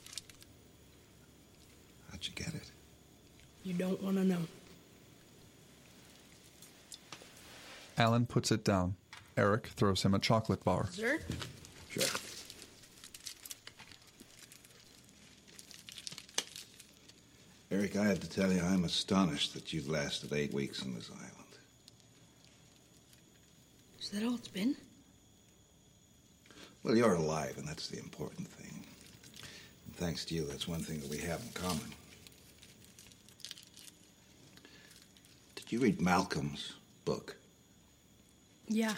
How'd you get it? You don't want to know. Alan puts it down. Eric throws him a chocolate bar. Sir? Sure. Eric, I have to tell you, I'm astonished that you've lasted 8 weeks on this island. Is that all it's been? Well, you're alive, and that's the important thing. And thanks to you, that's one thing that we have in common. Did you read Malcolm's book? Yeah.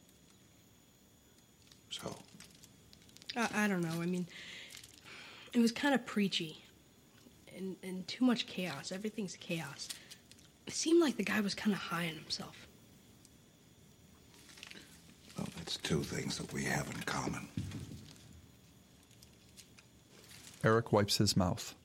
So? I don't know. I mean, it was kind of preachy. And too much chaos. Everything's chaos. It seemed like the guy was kind of high on himself. Well, that's two things that we have in common. Eric wipes his mouth.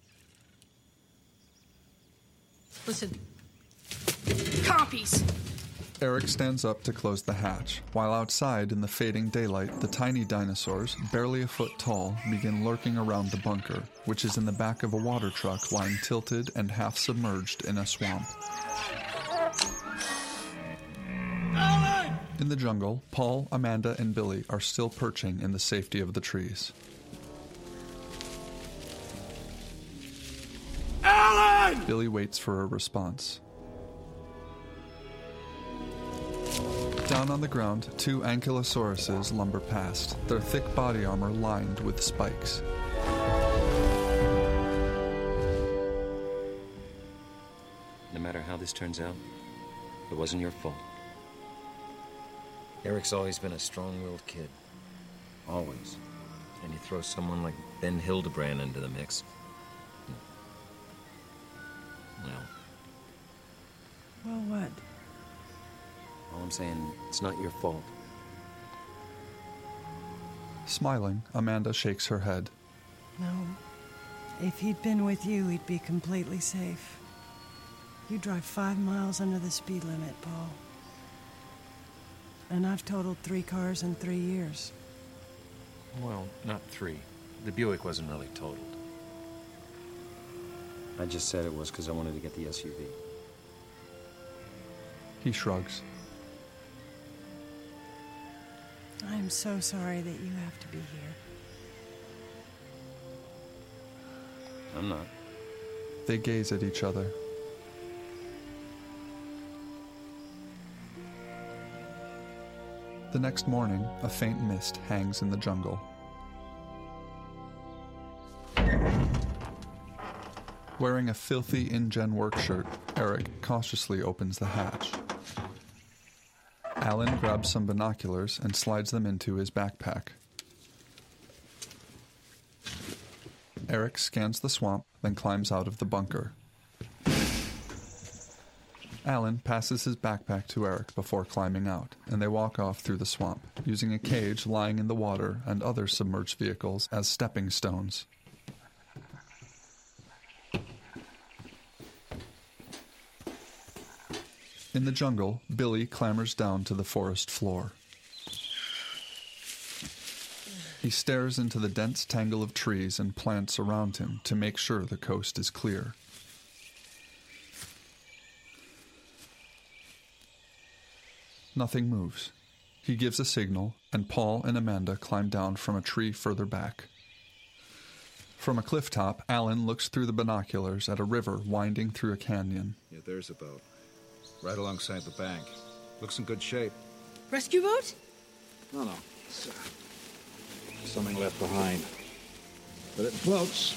Listen. Copies! Eric stands up to close the hatch, while outside in the fading daylight, the tiny dinosaurs, barely a foot tall, begin lurking around the bunker, which is in the back of a water truck lying tilted and half submerged in a swamp. Alan! In the jungle, Paul, Amanda, and Billy are still perching in the safety of the trees. Alan! Billy waits for a response. Down on the ground, 2 ankylosauruses lumber past, their thick body armor lined with spikes. No matter how this turns out, it wasn't your fault. Eric's always been a strong-willed kid. Always. And you throw someone like Ben Hildebrand into the mix. Well, Well, what? all I'm saying, it's not your fault. Smiling, Amanda shakes her head. No. If he'd been with you, he'd be completely safe. You drive 5 miles under the speed limit, Paul. And I've totaled 3 cars in 3 years. Well, not 3. The Buick wasn't really totaled. I just said it was because I wanted to get the SUV. He shrugs. I'm so sorry that you have to be here. I'm not. They gaze at each other. The next morning, a faint mist hangs in the jungle. Wearing a filthy InGen work shirt, Eric cautiously opens the hatch. Alan grabs some binoculars and slides them into his backpack. Eric scans the swamp, then climbs out of the bunker. Alan passes his backpack to Eric before climbing out, and they walk off through the swamp, using a cage lying in the water and other submerged vehicles as stepping stones. In the jungle, Billy clambers down to the forest floor. He stares into the dense tangle of trees and plants around him to make sure the coast is clear. Nothing moves. He gives a signal, and Paul and Amanda climb down from a tree further back. From a cliff top, Alan looks through the binoculars at a river winding through a canyon. Yeah, there's a boat. Right alongside the bank. Looks in good shape. Rescue boat? No. It's, something left behind. But it floats.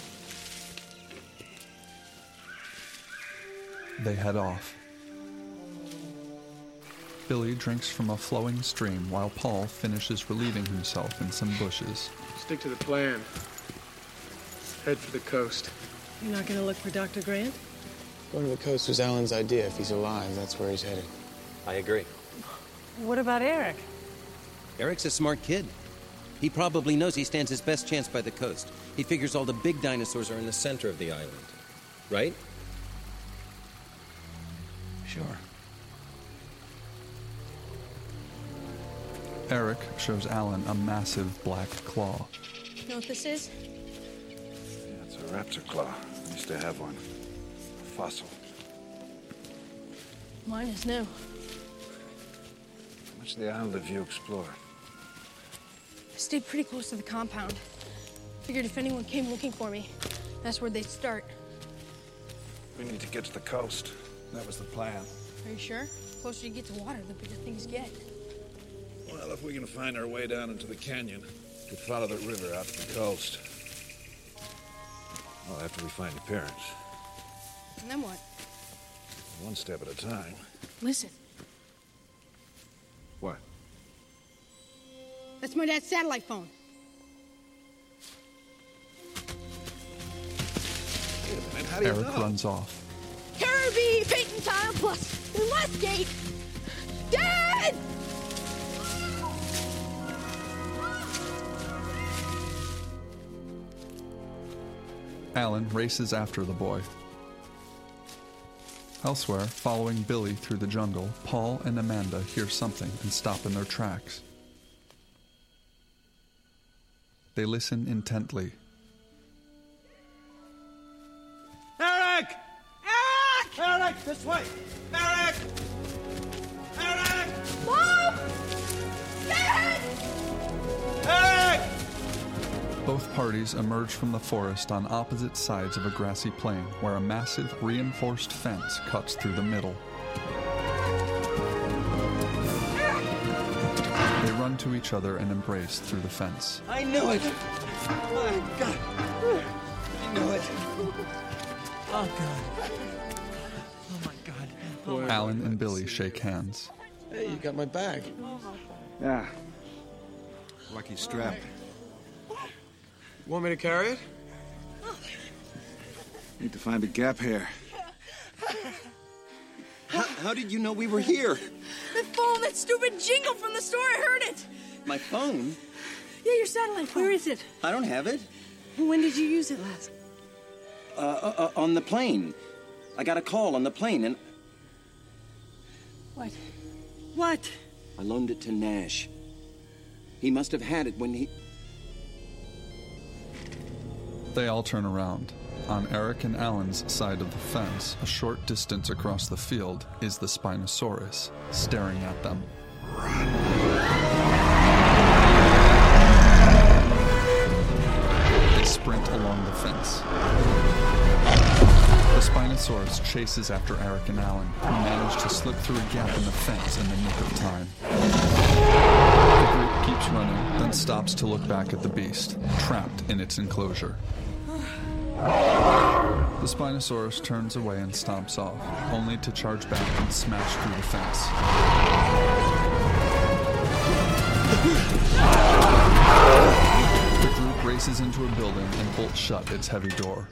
They head off. Billy drinks from a flowing stream while Paul finishes relieving himself in some bushes. Stick to the plan. Head for the coast. You're not gonna look for Dr. Grant? Going to the coast was Alan's idea. If he's alive, that's where he's headed. I agree. What about Eric? Eric's a smart kid. He probably knows he stands his best chance by the coast. He figures all the big dinosaurs are in the center of the island. Right? Sure. Eric shows Alan a massive black claw. You know what this is? Yeah, it's a raptor claw. I used to have one. A fossil. Mine is new. How much of the island have you explored? I stayed pretty close to the compound. Figured if anyone came looking for me, that's where they'd start. We need to get to the coast. That was the plan. Are you sure? The closer you get to water, the bigger things get. Well, if we can find our way down into the canyon, we could follow the river out to the coast. Well, after we find your parents. And then what? One step at a time. Listen. What? That's my dad's satellite phone. Wait a minute, how do you Eric know? runs off. Kirby, Peyton Tile Plus, in Westgate. Dad! Alan races after the boy. Elsewhere, following Billy through the jungle, Paul and Amanda hear something and stop in their tracks. They listen intently. Eric! Eric! Eric, this way! Eric! Eric! Mom! Dad! Eric! Both parties emerge from the forest on opposite sides of a grassy plain where a massive reinforced fence cuts through the middle. run to each other and embrace through the fence. I knew it! My God! I knew it! Oh, God. Oh, my God. Boy, Alan and Billy shake hands. Hey, you got my bag. Yeah. Lucky strap. Want me to carry it? Need to find a gap here. How did you know we were here? The phone, that stupid jingle from the store, I heard it. My phone? Yeah, your satellite phone. Where is it? I don't have it. When did you use it last? On the plane. I got a call on the plane and What? What? I loaned it to Nash. He must have had it when he... They all turn around. On Eric and Alan's side of the fence, a short distance across the field, is the Spinosaurus, staring at them. They sprint along the fence. The Spinosaurus chases after Eric and Alan, who manage to slip through a gap in the fence in the nick of time. The group keeps running, then stops to look back at the beast, trapped in its enclosure. The Spinosaurus turns away and stomps off, only to charge back and smash through the fence. The group races into a building and bolts shut its heavy door.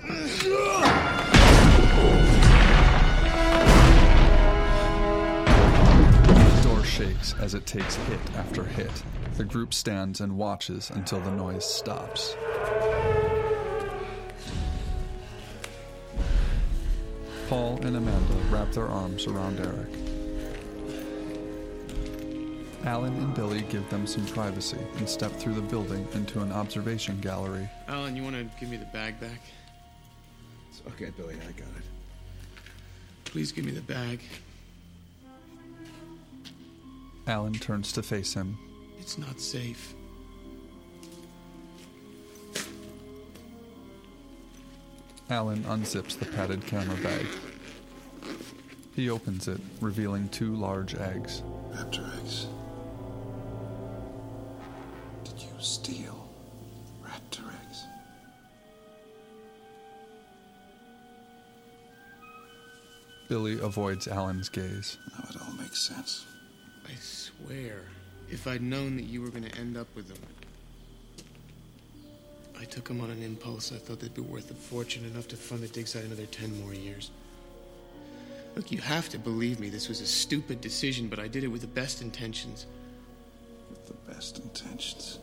The door shakes as it takes hit after hit. The group stands and watches until the noise stops. Paul and Amanda wrap their arms around Eric. Alan and Billy give them some privacy and step through the building into an observation gallery. Alan, you want to give me the bag back? It's okay, Billy, I got it. Please give me the bag. Alan turns to face him. It's not safe. Alan unzips the padded camera bag. He opens it, revealing 2 large eggs. Raptor eggs. Did you steal raptor eggs? Billy avoids Alan's gaze. Now it all makes sense. I swear, if I'd known that you were going to end up with them, I took them on an impulse. I thought they'd be worth a fortune, enough to fund the dig site another 10 more years. Look, you have to believe me. This was a stupid decision, but I did it with the best intentions. With the best intentions?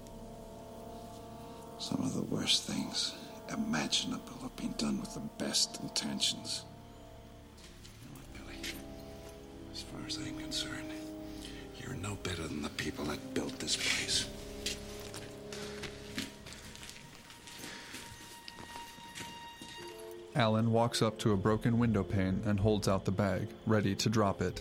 Some of the worst things imaginable have been done with the best intentions. You know what, Billy? As far as I'm concerned, you're no better than the people that built this place. Alan walks up to a broken window pane and holds out the bag, ready to drop it.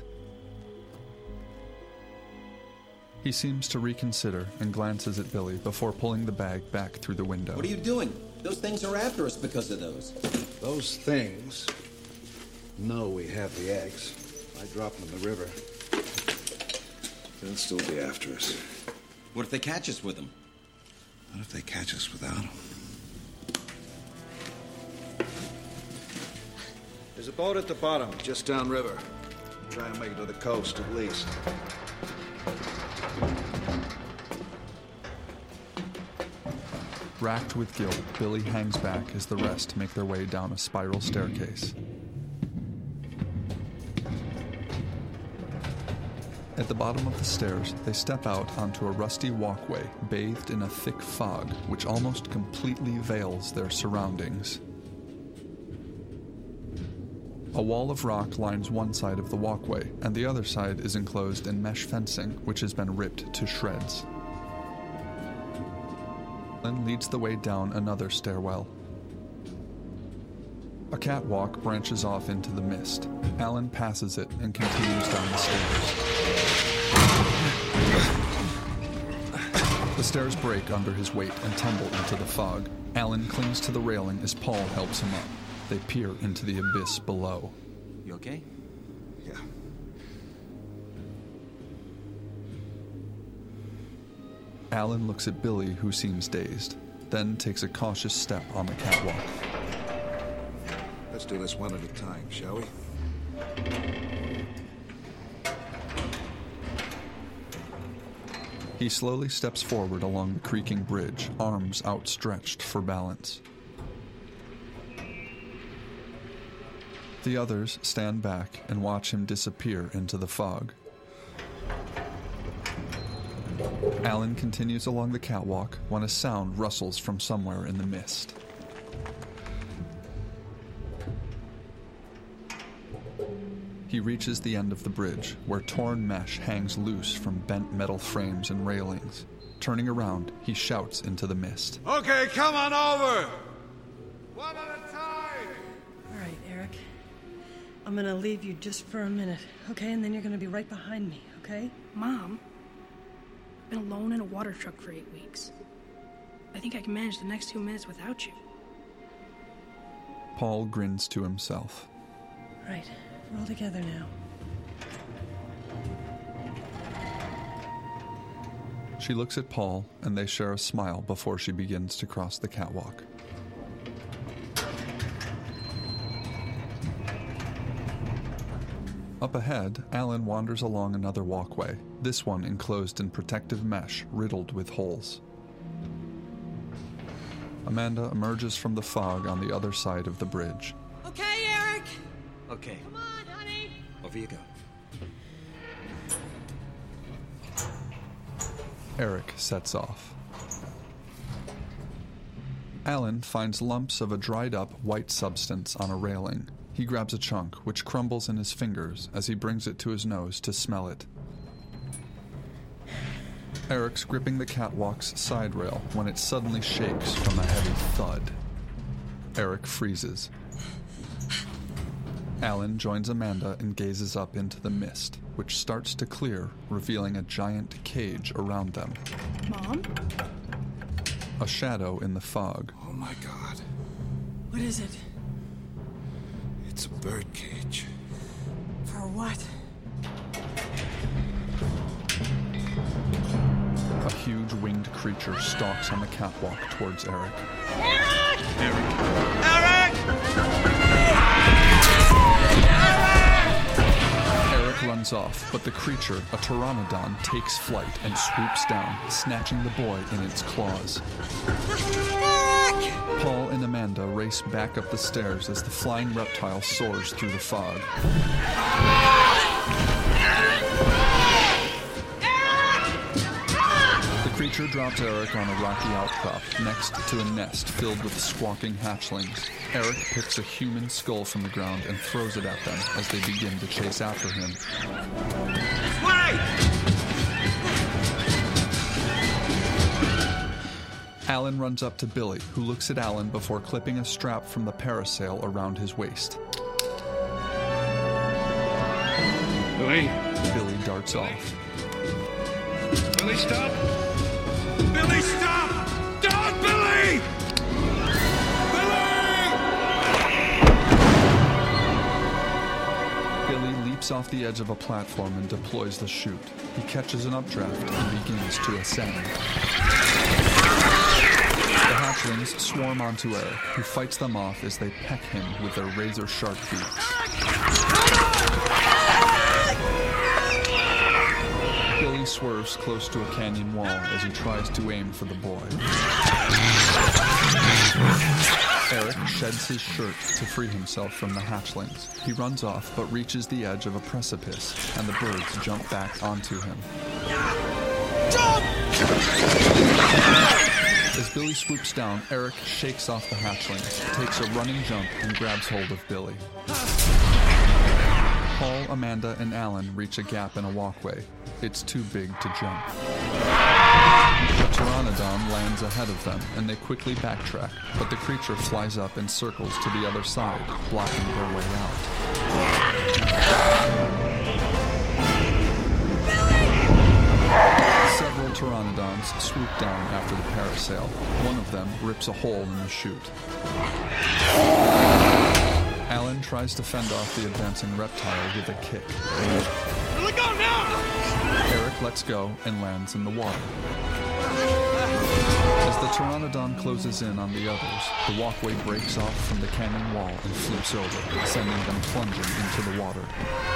He seems to reconsider and glances at Billy before pulling the bag back through the window. What are you doing? Those things are after us because of those. Those things know we have the eggs. I drop them in the river. They'll still be after us. What if they catch us with them? What if they catch us without them? There's a boat at the bottom, just downriver. Try and make it to the coast, at least. Racked with guilt, Billy hangs back as the rest make their way down a spiral staircase. At the bottom of the stairs, they step out onto a rusty walkway bathed in a thick fog which almost completely veils their surroundings. A wall of rock lines one side of the walkway, and the other side is enclosed in mesh fencing, which has been ripped to shreds. Alan leads the way down another stairwell. A catwalk branches off into the mist. Alan passes it and continues down the stairs. The stairs break under his weight and tumble into the fog. Alan clings to the railing as Paul helps him up. They peer into the abyss below. You okay? Yeah. Alan looks at Billy, who seems dazed, then takes a cautious step on the catwalk. Let's do this one at a time, shall we? He slowly steps forward along the creaking bridge, arms outstretched for balance. The others stand back and watch him disappear into the fog. Alan continues along the catwalk when a sound rustles from somewhere in the mist. He reaches the end of the bridge, where torn mesh hangs loose from bent metal frames and railings. Turning around, he shouts into the mist. Okay, come on over! One at a time! All right, Eric. I'm gonna leave you just for a minute, okay? And then you're gonna be right behind me, okay? Mom, I've been alone in a water truck for 8 weeks. I think I can manage the next 2 minutes without you. Paul grins to himself. Right. We're all together now. She looks at Paul, and they share a smile before she begins to cross the catwalk. Up ahead, Alan wanders along another walkway, this one enclosed in protective mesh riddled with holes. Amanda emerges from the fog on the other side of the bridge. Okay, Eric! Okay. Come on, honey! Over you go. Eric sets off. Alan finds lumps of a dried-up white substance on a railing. He grabs a chunk, which crumbles in his fingers as he brings it to his nose to smell it. Eric's gripping the catwalk's side rail when it suddenly shakes from a heavy thud. Eric freezes. Alan joins Amanda and gazes up into the mist, which starts to clear, revealing a giant cage around them. Mom? A shadow in the fog. Oh my God. What is it? It's a bird cage. For what? A huge winged creature stalks on the catwalk towards Eric. Eric! Eric runs off, but the creature, a pteranodon, takes flight and swoops down, snatching the boy in its claws. Paul and Amanda race back up the stairs as the flying reptile soars through the fog. The creature drops Eric on a rocky outcrop next to a nest filled with squawking hatchlings. Eric picks a human skull from the ground and throws it at them as they begin to chase after him. Alan runs up to Billy, who looks at Alan before clipping a strap from the parasail around his waist. Billy? Billy darts off. Billy, stop! Billy, stop! Don't, Billy! Billy leaps off the edge of a platform and deploys the chute. He catches an updraft and begins to ascend. The hatchlings swarm onto Eric, who fights them off as they peck him with their razor-sharp beaks. Billy swerves close to a canyon wall as he tries to aim for the boy. Eric sheds his shirt to free himself from the hatchlings. He runs off, but reaches the edge of a precipice, and the birds jump back onto him. As Billy swoops down, Eric shakes off the hatchlings, takes a running jump, and grabs hold of Billy. Paul, Amanda, and Alan reach a gap in a walkway. It's too big to jump. A pteranodon lands ahead of them, and they quickly backtrack, but the creature flies up and circles to the other side, blocking their way out. Several pteranodons swoop down after the parasail. One of them rips a hole in the chute. Alan tries to fend off the advancing reptile with a kick. Let go now! Eric lets go and lands in the water. As the pteranodon closes in on the others, the walkway breaks off from the canyon wall and flips over, sending them plunging into the water.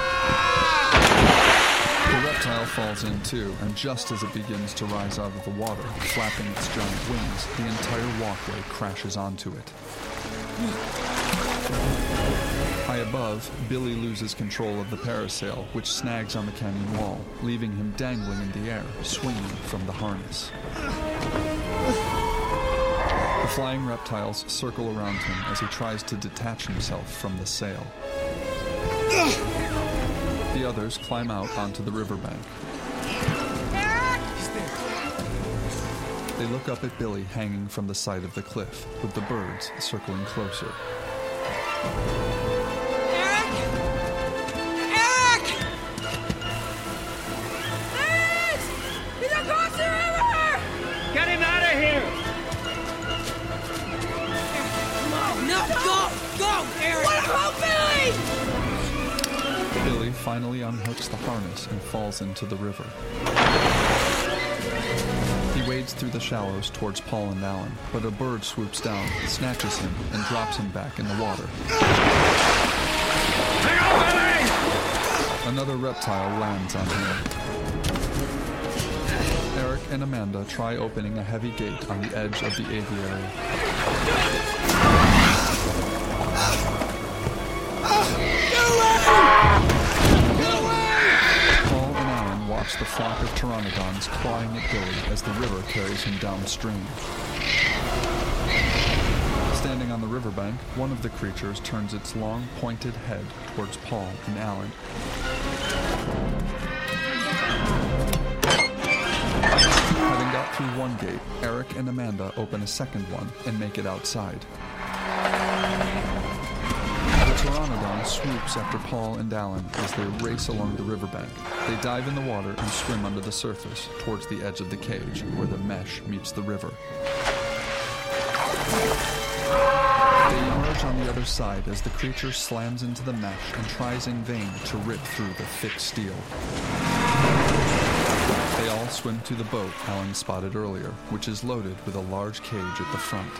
The reptile falls in too, and just as it begins to rise out of the water, flapping its giant wings, the entire walkway crashes onto it. High above, Billy loses control of the parasail, which snags on the canyon wall, leaving him dangling in the air, swinging from the harness. The flying reptiles circle around him as he tries to detach himself from the sail. The others climb out onto the riverbank. They look up at Billy hanging from the side of the cliff, with the birds circling closer. He's across the river! Get him out of here! No, go, Eric! What about Billy? Billy finally unhooks the harness and falls into the river. He wades through the shallows towards Paul and Alan, but a bird swoops down, snatches him, and drops him back in the water. Hang on, Billy! Another reptile lands on him. Eric and Amanda try opening a heavy gate on the edge of the aviary. Paul and Alan watch the flock of pteranodons clawing at Billy as the river carries him downstream. Standing on the riverbank, one of the creatures turns its long, pointed head towards Paul and Alan. Having got through one gate, Eric and Amanda open a second one and make it outside. The pteranodon swoops after Paul and Alan as they race along the riverbank. They dive in the water and swim under the surface towards the edge of the cage, where the mesh meets the river. They emerge on the other side as the creature slams into the mesh and tries in vain to rip through the thick steel. They all swim to the boat Alan spotted earlier, which is loaded with a large cage at the front.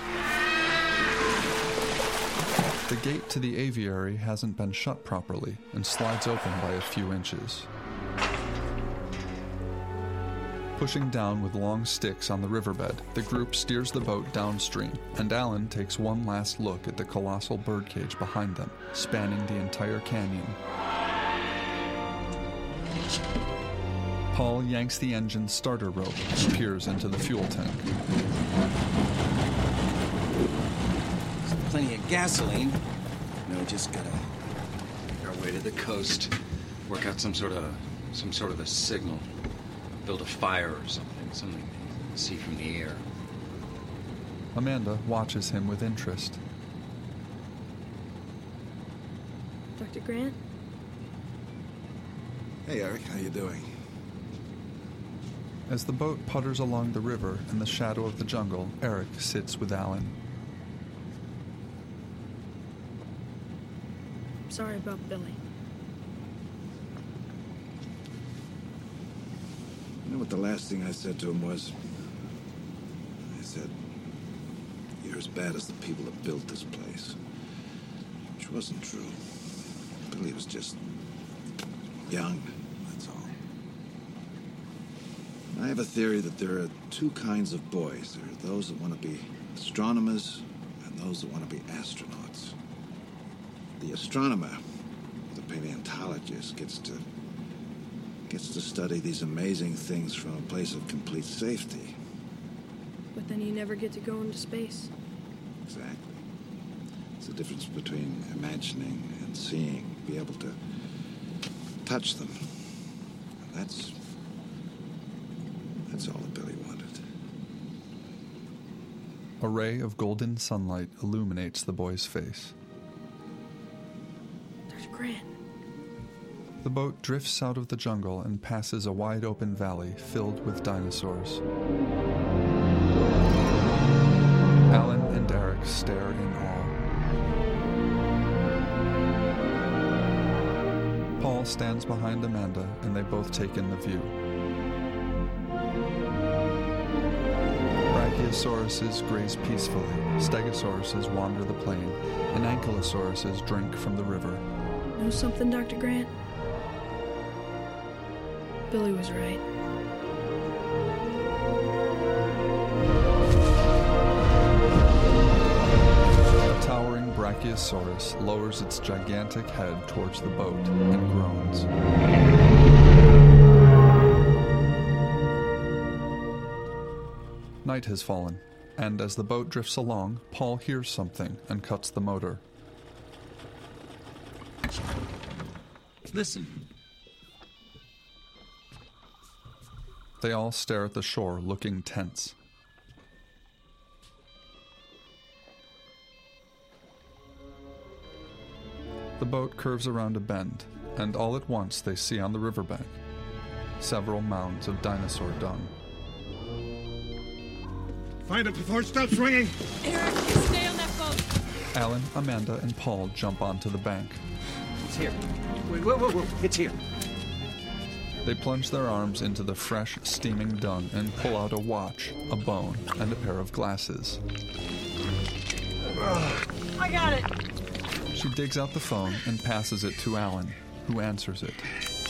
The gate to the aviary hasn't been shut properly and slides open by a few inches. Pushing down with long sticks on the riverbed, the group steers the boat downstream, and Alan takes one last look at the colossal birdcage behind them, spanning the entire canyon. Paul yanks the engine's starter rope and peers into the fuel tank. Plenty of gasoline. No, just gotta make our way to the coast, work out some sort of a signal, build a fire or something to see from the air. Amanda watches him with interest. Dr. Grant? Hey, Eric, how you doing? As the boat putters along the river in the shadow of the jungle, Eric sits with Alan. Sorry about Billy. You know what the last thing I said to him was? I said, "You're as bad as the people that built this place." Which wasn't true. Billy was just young, that's all. I have a theory that there are two kinds of boys. There are those that want to be astronomers and those that want to be astronauts. The astronomer, the paleontologist, gets to study these amazing things from a place of complete safety. But then you never get to go into space. Exactly. It's the difference between imagining and seeing, be able to touch them. And that's all that Billy wanted. A ray of golden sunlight illuminates the boy's face. Dr. Grant. The boat drifts out of the jungle and passes a wide-open valley filled with dinosaurs. Alan and Eric stare in awe. Paul stands behind Amanda, and they both take in the view. Brachiosauruses graze peacefully, Stegosauruses wander the plain, and Ankylosauruses drink from the river. Know something, Dr. Grant? Billy was right. A towering Brachiosaurus lowers its gigantic head towards the boat and groans. Night has fallen, and as the boat drifts along, Paul hears something and cuts the motor. Listen. They all stare at the shore, looking tense. The boat curves around a bend, and all at once they see on the riverbank several mounds of dinosaur dung. Find it before it stops ringing. Eric, you stay on that boat. Alan, Amanda, and Paul jump onto the bank. It's here. Wait, whoa. It's here. They plunge their arms into the fresh, steaming dung and pull out a watch, a bone, and a pair of glasses. I got it. She digs out the phone and passes it to Alan, who answers it.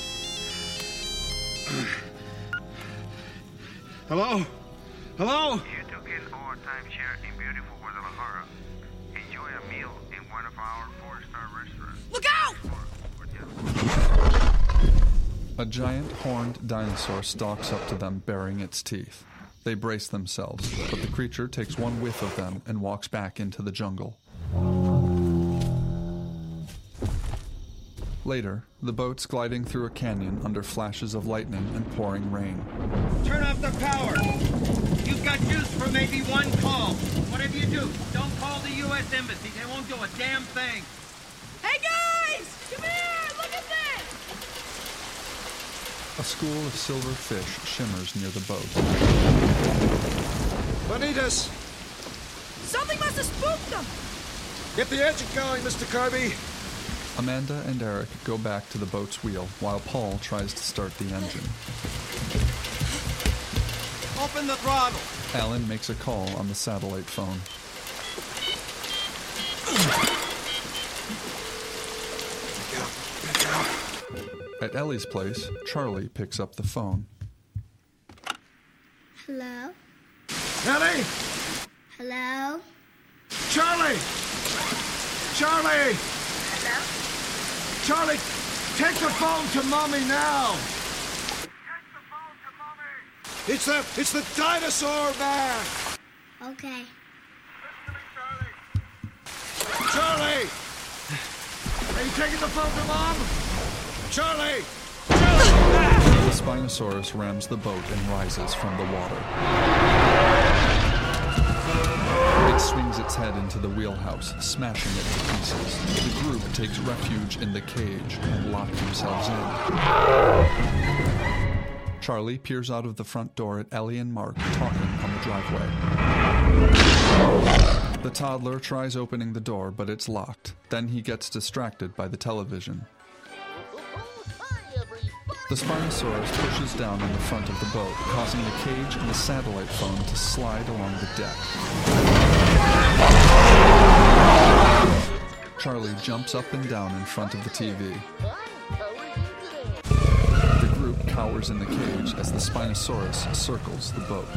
Hello? Hello? You took in our timeshare in beautiful Guadalajara. Enjoy a meal in one of our 4-star restaurants. Look out! A giant horned dinosaur stalks up to them, baring its teeth. They brace themselves, but the creature takes one whiff of them and walks back into the jungle. Later, the boat's gliding through a canyon under flashes of lightning and pouring rain. Turn off the power. You've got juice for maybe one call. Whatever you do, don't call the U.S. Embassy. They won't do a damn thing. Hey guys! Come here! Look at this! A school of silver fish shimmers near the boat. Bonitas! Something must have spooked them! Get the engine going, Mr. Kirby. Amanda and Eric go back to the boat's wheel while Paul tries to start the engine. Open the throttle. Alan makes a call on the satellite phone. At Ellie's place, Charlie picks up the phone. Hello? Ellie! Hello? Charlie! Charlie! Hello? Charlie, take the phone to Mommy now! It's the dinosaur man! Okay. Charlie! Are you taking the phone to Mom? Charlie! The Spinosaurus rams the boat and rises from the water. It swings its head into the wheelhouse, smashing it to pieces. The group takes refuge in the cage and lock themselves in. Charlie peers out of the front door at Ellie and Mark talking on the driveway. The toddler tries opening the door, but it's locked. Then he gets distracted by the television. The Spinosaurus pushes down on the front of the boat, causing the cage and the satellite phone to slide along the deck. Charlie jumps up and down in front of the TV. The group cowers in the cage as the Spinosaurus circles the boat.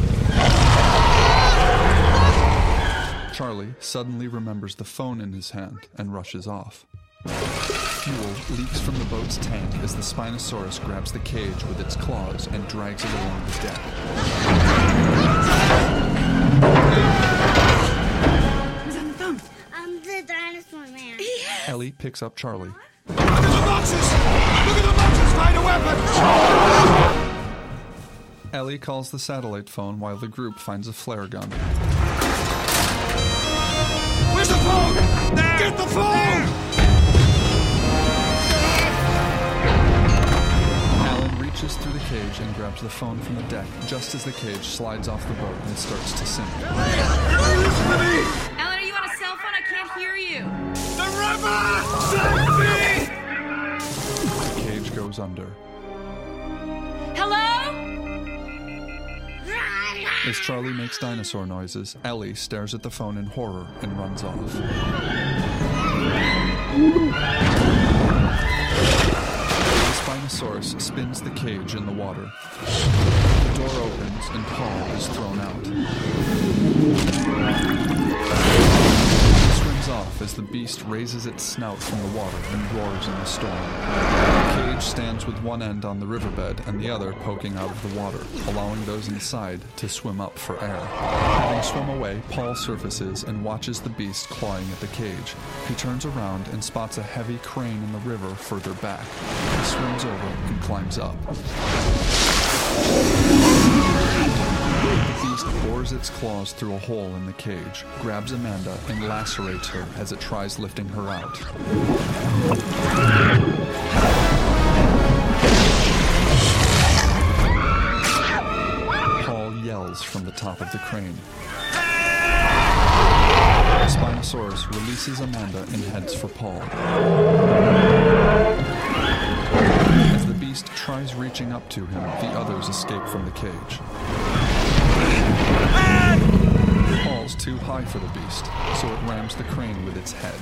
Charlie suddenly remembers the phone in his hand and rushes off. Fuel leaks from the boat's tank as the Spinosaurus grabs the cage with its claws and drags it along the deck. Who's on the phone? I'm the dinosaur man. Ellie picks up Charlie. Look at the boxes! Look at the boxes! Find a weapon! Ellie calls the satellite phone while the group finds a flare gun. Where's the phone? There! Get the phone! There! Reaches through the cage and grabs the phone from the deck just as the cage slides off the boat and starts to sink. Alan, are you on a cell phone? I can't hear you. The cage goes under. Hello? As Charlie makes dinosaur noises, Ellie stares at the phone in horror and runs off. The Spinosaurus spins the cage in the water. The door opens and Paul is thrown out. He swims off as the beast raises its snout from the water and roars in the storm. The cage stands with one end on the riverbed and the other poking out of the water, allowing those inside to swim up for air. Having swum away, Paul surfaces and watches the beast clawing at the cage. He turns around and spots a heavy crane in the river further back. He swims over and climbs up. The beast bores its claws through a hole in the cage, grabs Amanda, and lacerates her as it tries lifting her out. Paul yells from the top of the crane. The Spinosaurus releases Amanda and heads for Paul. As the beast tries reaching up to him, the others escape from the cage. Paul's too high for the beast, so it rams the crane with its head.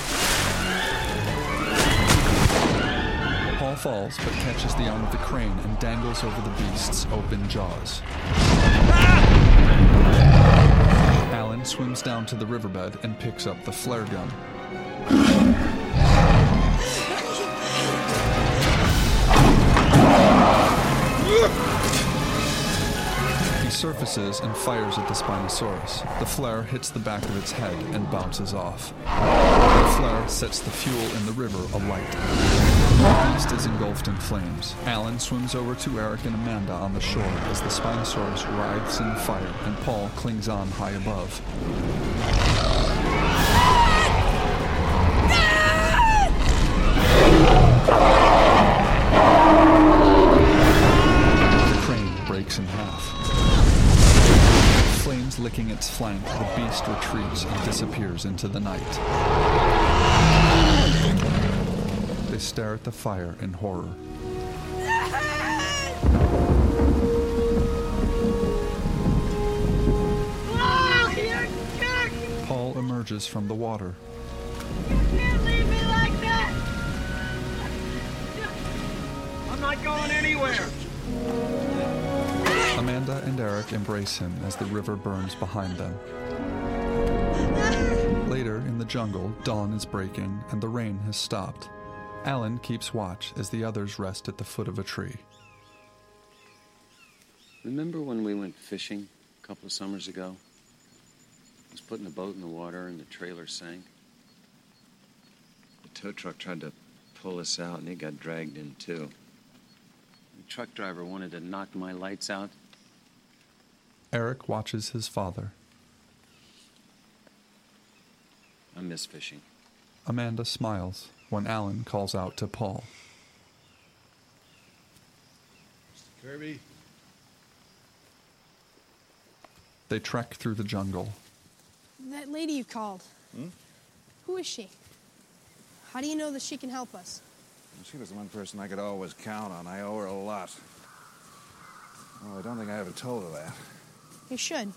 Paul falls, but catches the arm of the crane and dangles over the beast's open jaws. Alan swims down to the riverbed and picks up the flare gun. He surfaces and fires at the Spinosaurus. The flare hits the back of its head and bounces off. The flare sets the fuel in the river alight. The beast is engulfed in flames. Alan swims over to Eric and Amanda on the shore as the Spinosaurus writhes in the fire and Paul clings on high above. The crane breaks in half. Flames licking its flank, the beast retreats and disappears into the night. They stare at the fire in horror. Paul emerges from the water. You can't leave me like that! I'm not going anywhere! Amanda and Eric embrace him as the river burns behind them. Later, in the jungle, dawn is breaking and the rain has stopped. Alan keeps watch as the others rest at the foot of a tree. Remember when we went fishing a couple of summers ago? I was putting the boat in the water and the trailer sank. The tow truck tried to pull us out and it got dragged in too. The truck driver wanted to knock my lights out. Eric watches his father. I miss fishing. Amanda smiles when Alan calls out to Paul. Mr. Kirby? They trek through the jungle. That lady you called. Who is she? How do you know that she can help us? She was the one person I could always count on. I owe her a lot. Well, I don't think I ever told her that. You should.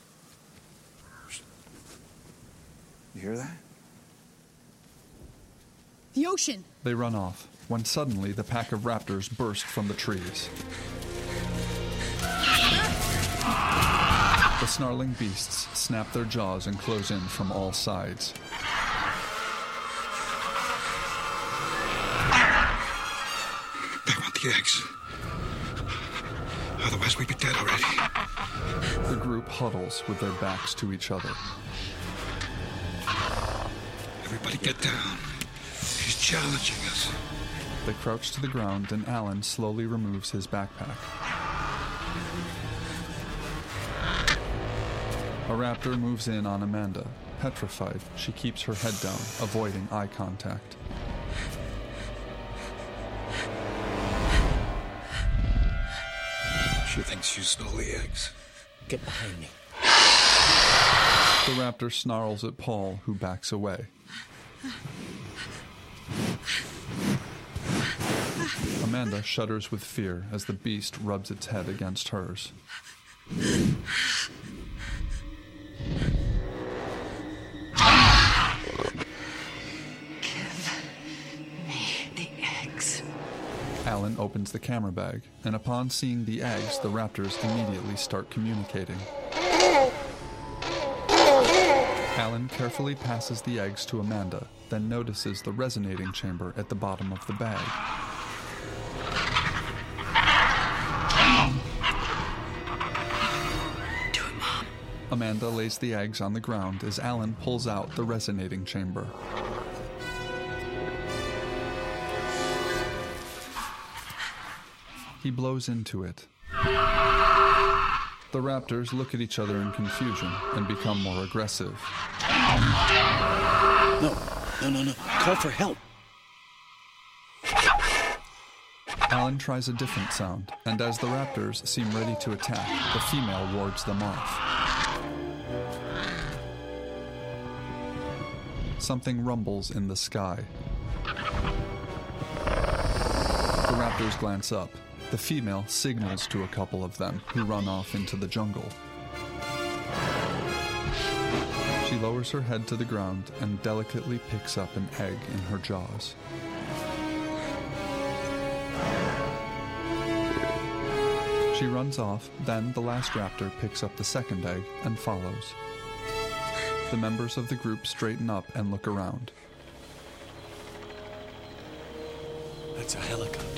You hear that? The ocean! They run off, when suddenly the pack of raptors burst from the trees. The snarling beasts snap their jaws and close in from all sides. They want the eggs. Otherwise, we'd be dead already. The group huddles with their backs to each other. Everybody get down. He's challenging us. They crouch to the ground and Alan slowly removes his backpack. A raptor moves in on Amanda. Petrified, she keeps her head down, avoiding eye contact. She thinks you stole the eggs. Get behind me. The raptor snarls at Paul, who backs away. Amanda shudders with fear as the beast rubs its head against hers. Alan opens the camera bag, and upon seeing the eggs, the raptors immediately start communicating. Alan carefully passes the eggs to Amanda, then notices the resonating chamber at the bottom of the bag. Do it, Mom. Amanda lays the eggs on the ground as Alan pulls out the resonating chamber. He blows into it. The raptors look at each other in confusion and become more aggressive. No. Call for help. Alan tries a different sound, and as the raptors seem ready to attack, the female wards them off. Something rumbles in the sky. The raptors glance up. The female signals to a couple of them, who run off into the jungle. She lowers her head to the ground and delicately picks up an egg in her jaws. She runs off, then the last raptor picks up the second egg and follows. The members of the group straighten up and look around. That's a helicopter.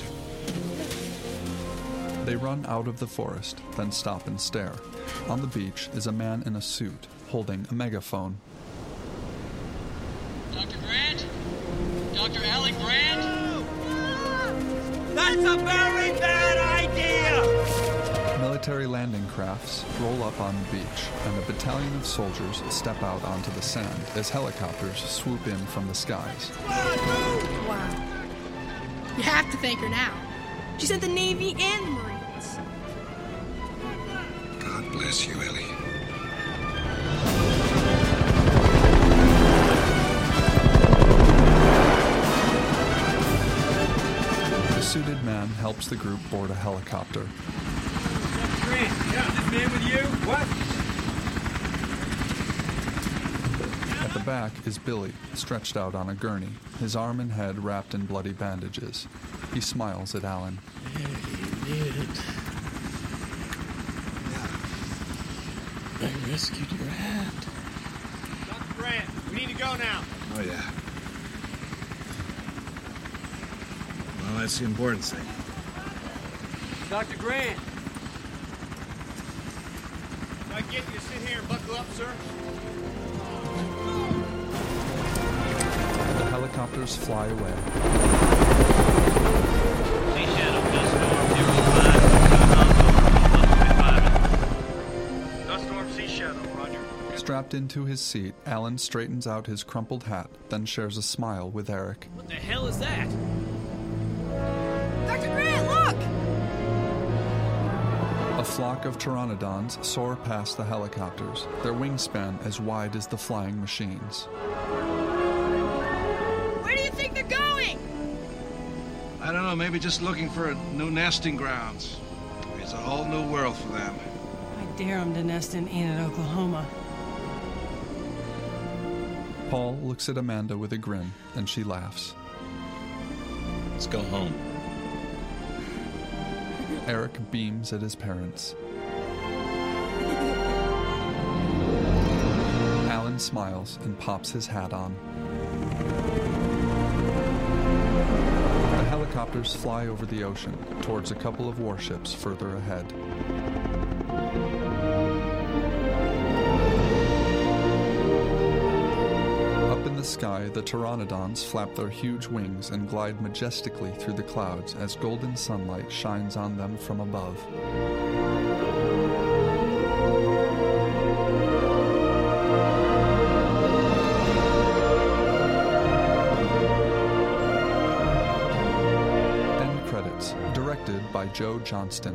They run out of the forest, then stop and stare. On the beach is a man in a suit, holding a megaphone. Dr. Grant? Dr. Alan Grant? That's a very bad idea! Military landing crafts roll up on the beach, and a battalion of soldiers step out onto the sand as helicopters swoop in from the skies. Wow. You have to thank her now. She sent the Navy and the Marines. God bless you, Ellie. The suited man helps the group board a helicopter. Grant, yeah, this man with you? What? At the back is Billy, stretched out on a gurney, his arm and head wrapped in bloody bandages. He smiles at Alan. Yeah, you did it. I rescued your hat. Dr. Grant, we need to go now. Oh, yeah. Well, that's the important thing. Dr. Grant. Can I get you to sit here and buckle up, sir? The helicopters fly away. Sea Shadow, Dust Storm, Sea Shadow, Roger. Strapped into his seat, Alan straightens out his crumpled hat, then shares a smile with Eric. What the hell is that? Dr. Grant, look! A flock of pteranodons soar past the helicopters, their wingspan as wide as the flying machines. Where do you think they're going? I don't know, maybe just looking for new nesting grounds. It's a whole new world for them. I dare them to nest in Enid, Oklahoma. Paul looks at Amanda with a grin, and she laughs. Let's go home. Eric beams at his parents. Alan smiles and pops his hat on. The helicopters fly over the ocean towards a couple of warships further ahead. Up in the sky, the pteranodons flap their huge wings and glide majestically through the clouds as golden sunlight shines on them from above. End credits, directed by Joe Johnston.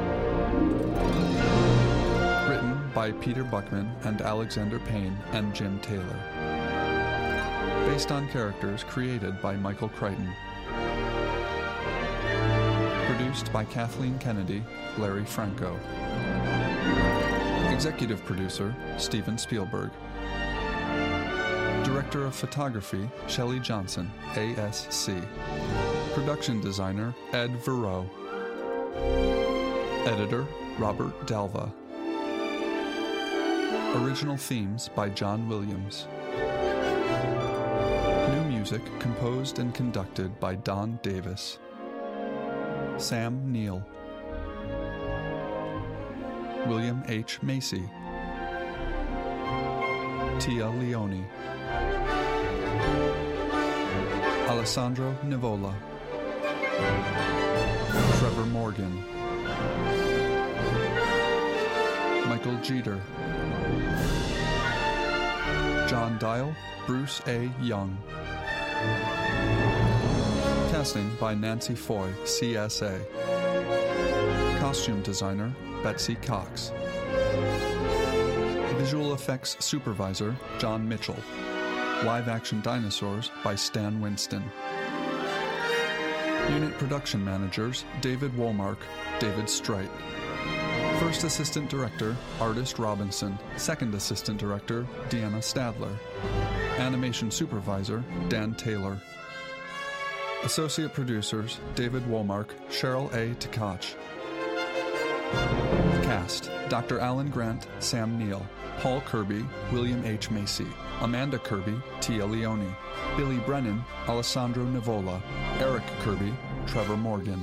Written by Peter Buckman and Alexander Payne and Jim Taylor. Based on characters created by Michael Crichton. Produced by Kathleen Kennedy, Larry Franco. Executive producer, Steven Spielberg. Director of photography, Shelley Johnson, ASC. Production designer, Ed Verreau. Editor, Robert Dalva. Original themes by John Williams. New music composed and conducted by Don Davis. Sam Neill. William H. Macy. Tia Leone. Alessandro Nivola. Trevor Morgan. Michael Jeter. John Dial, Bruce A. Young. Casting by Nancy Foy, CSA. Costume designer, Betsy Cox. Visual effects supervisor, John Mitchell. Live action dinosaurs by Stan Winston. Unit production managers, David Womark, David Streit. First assistant director, Artist Robinson. Second assistant director, Deanna Stadler. Animation supervisor, Dan Taylor. Associate producers, David Womark, Cheryl A. Tkach. Cast: Dr. Alan Grant, Sam Neill. Paul Kirby, William H. Macy. Amanda Kirby, Tia Leone. Billy Brennan, Alessandro Nivola. Eric Kirby, Trevor Morgan.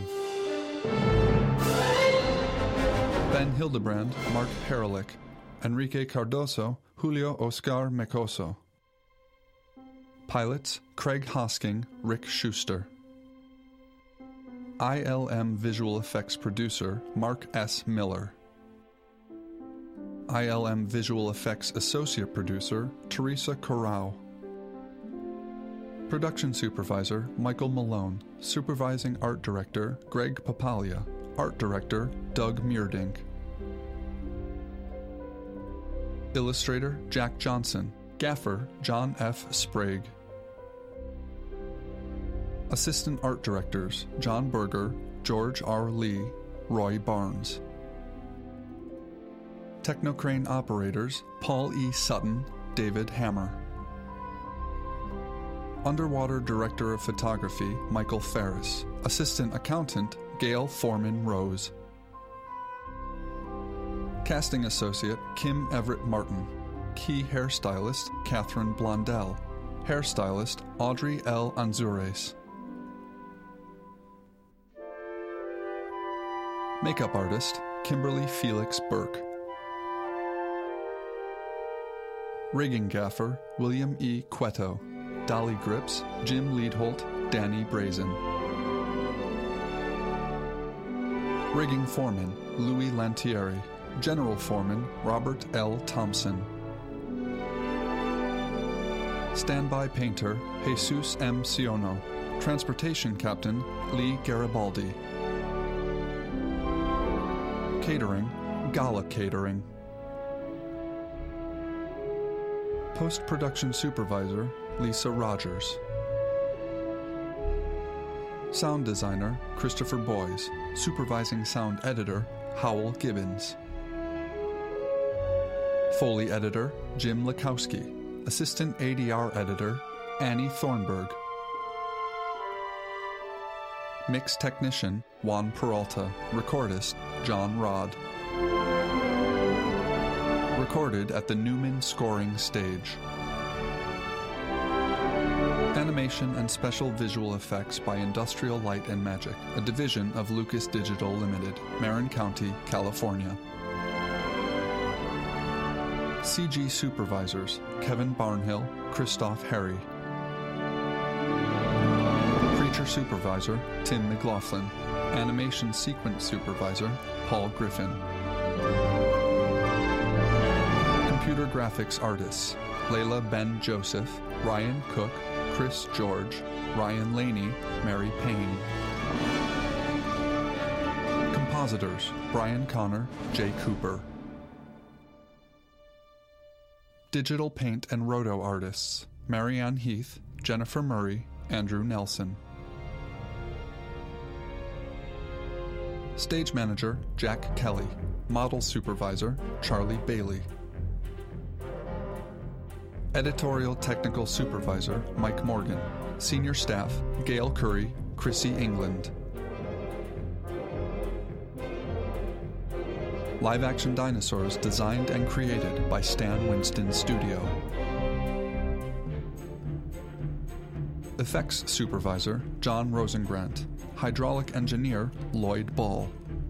Ben Hildebrand, Mark Herelick. Enrique Cardoso, Julio Oscar Mecoso. Pilots, Craig Hosking, Rick Schuster. ILM Visual Effects Producer, Mark S. Miller. ILM Visual Effects Associate Producer, Teresa Corrao. Production Supervisor, Michael Malone. Supervising Art Director, Greg Papalia. Art Director, Doug Meerdink. Illustrator, Jack Johnson. Gaffer, John F. Sprague. Assistant Art Directors, John Berger, George R. Lee, Roy Barnes. Technocrane Operators, Paul E. Sutton, David Hammer. Underwater Director of Photography, Michael Ferris. Assistant Accountant, Gail Foreman Rose. Casting Associate, Kim Everett Martin. Key Hairstylist, Catherine Blondell. Hairstylist, Audrey L. Anzures. Makeup Artist, Kimberly Felix Burke. Rigging Gaffer, William E. Cueto. Dolly Grips, Jim Leadholt, Danny Brazen. Rigging Foreman, Louis Lantieri. General Foreman, Robert L. Thompson. Standby Painter, Jesus M. Siono. Transportation Captain, Lee Garibaldi. Catering, Gala Catering. Post-Production Supervisor, Lisa Rogers. Sound Designer, Christopher Boyes. Supervising Sound Editor, Howell Gibbons. Foley Editor, Jim Lekowski. Assistant ADR Editor, Annie Thornburg. Mix Technician, Juan Peralta. Recordist, John Rod. Recorded at the Newman Scoring Stage. Animation and Special Visual Effects by Industrial Light and Magic, a division of Lucas Digital Limited, Marin County, California. CG Supervisors, Kevin Barnhill, Christoph Harry. Creature Supervisor, Tim McLaughlin. Animation Sequence Supervisor, Paul Griffin. Computer Graphics Artists, Layla Ben Joseph, Ryan Cook, Chris George, Ryan Laney, Mary Payne. Compositors, Brian Connor, Jay Cooper. Digital Paint and Roto Artists, Marianne Heath, Jennifer Murray, Andrew Nelson. Stage Manager, Jack Kelly. Model Supervisor, Charlie Bailey. Editorial Technical Supervisor, Mike Morgan. Senior Staff, Gail Curry, Chrissy England. Live-action dinosaurs designed and created by Stan Winston Studio. Effects Supervisor, John Rosengrant. Hydraulic Engineer, Lloyd Ball.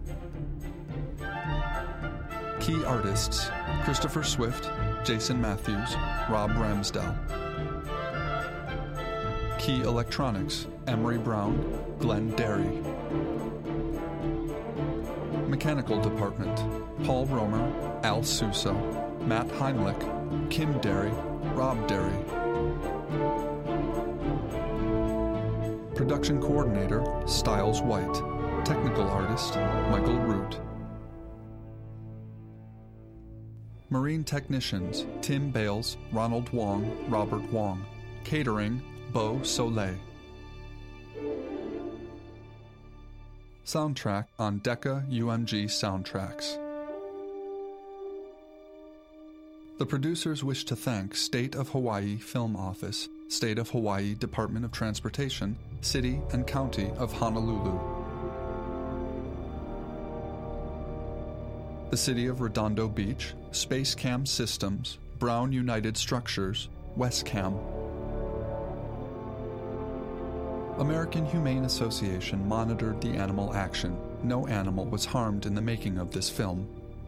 Key Artists, Christopher Swift, Jason Matthews, Rob Ramsdell. Key Electronics, Emery Brown, Glenn Derry. Mechanical Department, Paul Romer, Al Suso, Matt Heimlich, Kim Derry, Rob Derry. Production Coordinator, Styles White. Technical Artist, Michael Root. Marine Technicians, Tim Bales, Ronald Wong, Robert Wong. Catering, Beau Soleil. Soundtrack on Decca UMG Soundtracks. The producers wish to thank State of Hawaii Film Office, State of Hawaii Department of Transportation, City and County of Honolulu. The City of Redondo Beach, Space Cam Systems, Brown United Structures, Westcam. American Humane Association monitored the animal action. No animal was harmed in the making of this film.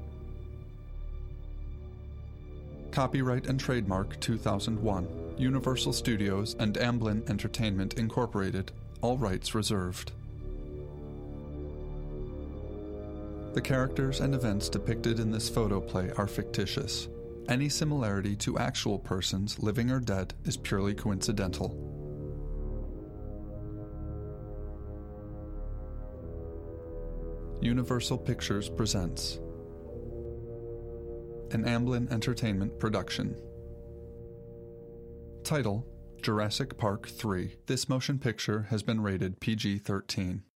Copyright and trademark 2001. Universal Studios and Amblin Entertainment Incorporated. All rights reserved. The characters and events depicted in this photoplay are fictitious. Any similarity to actual persons, living or dead, is purely coincidental. Universal Pictures presents an Amblin Entertainment production. Title: Jurassic Park 3. This motion picture has been rated PG-13.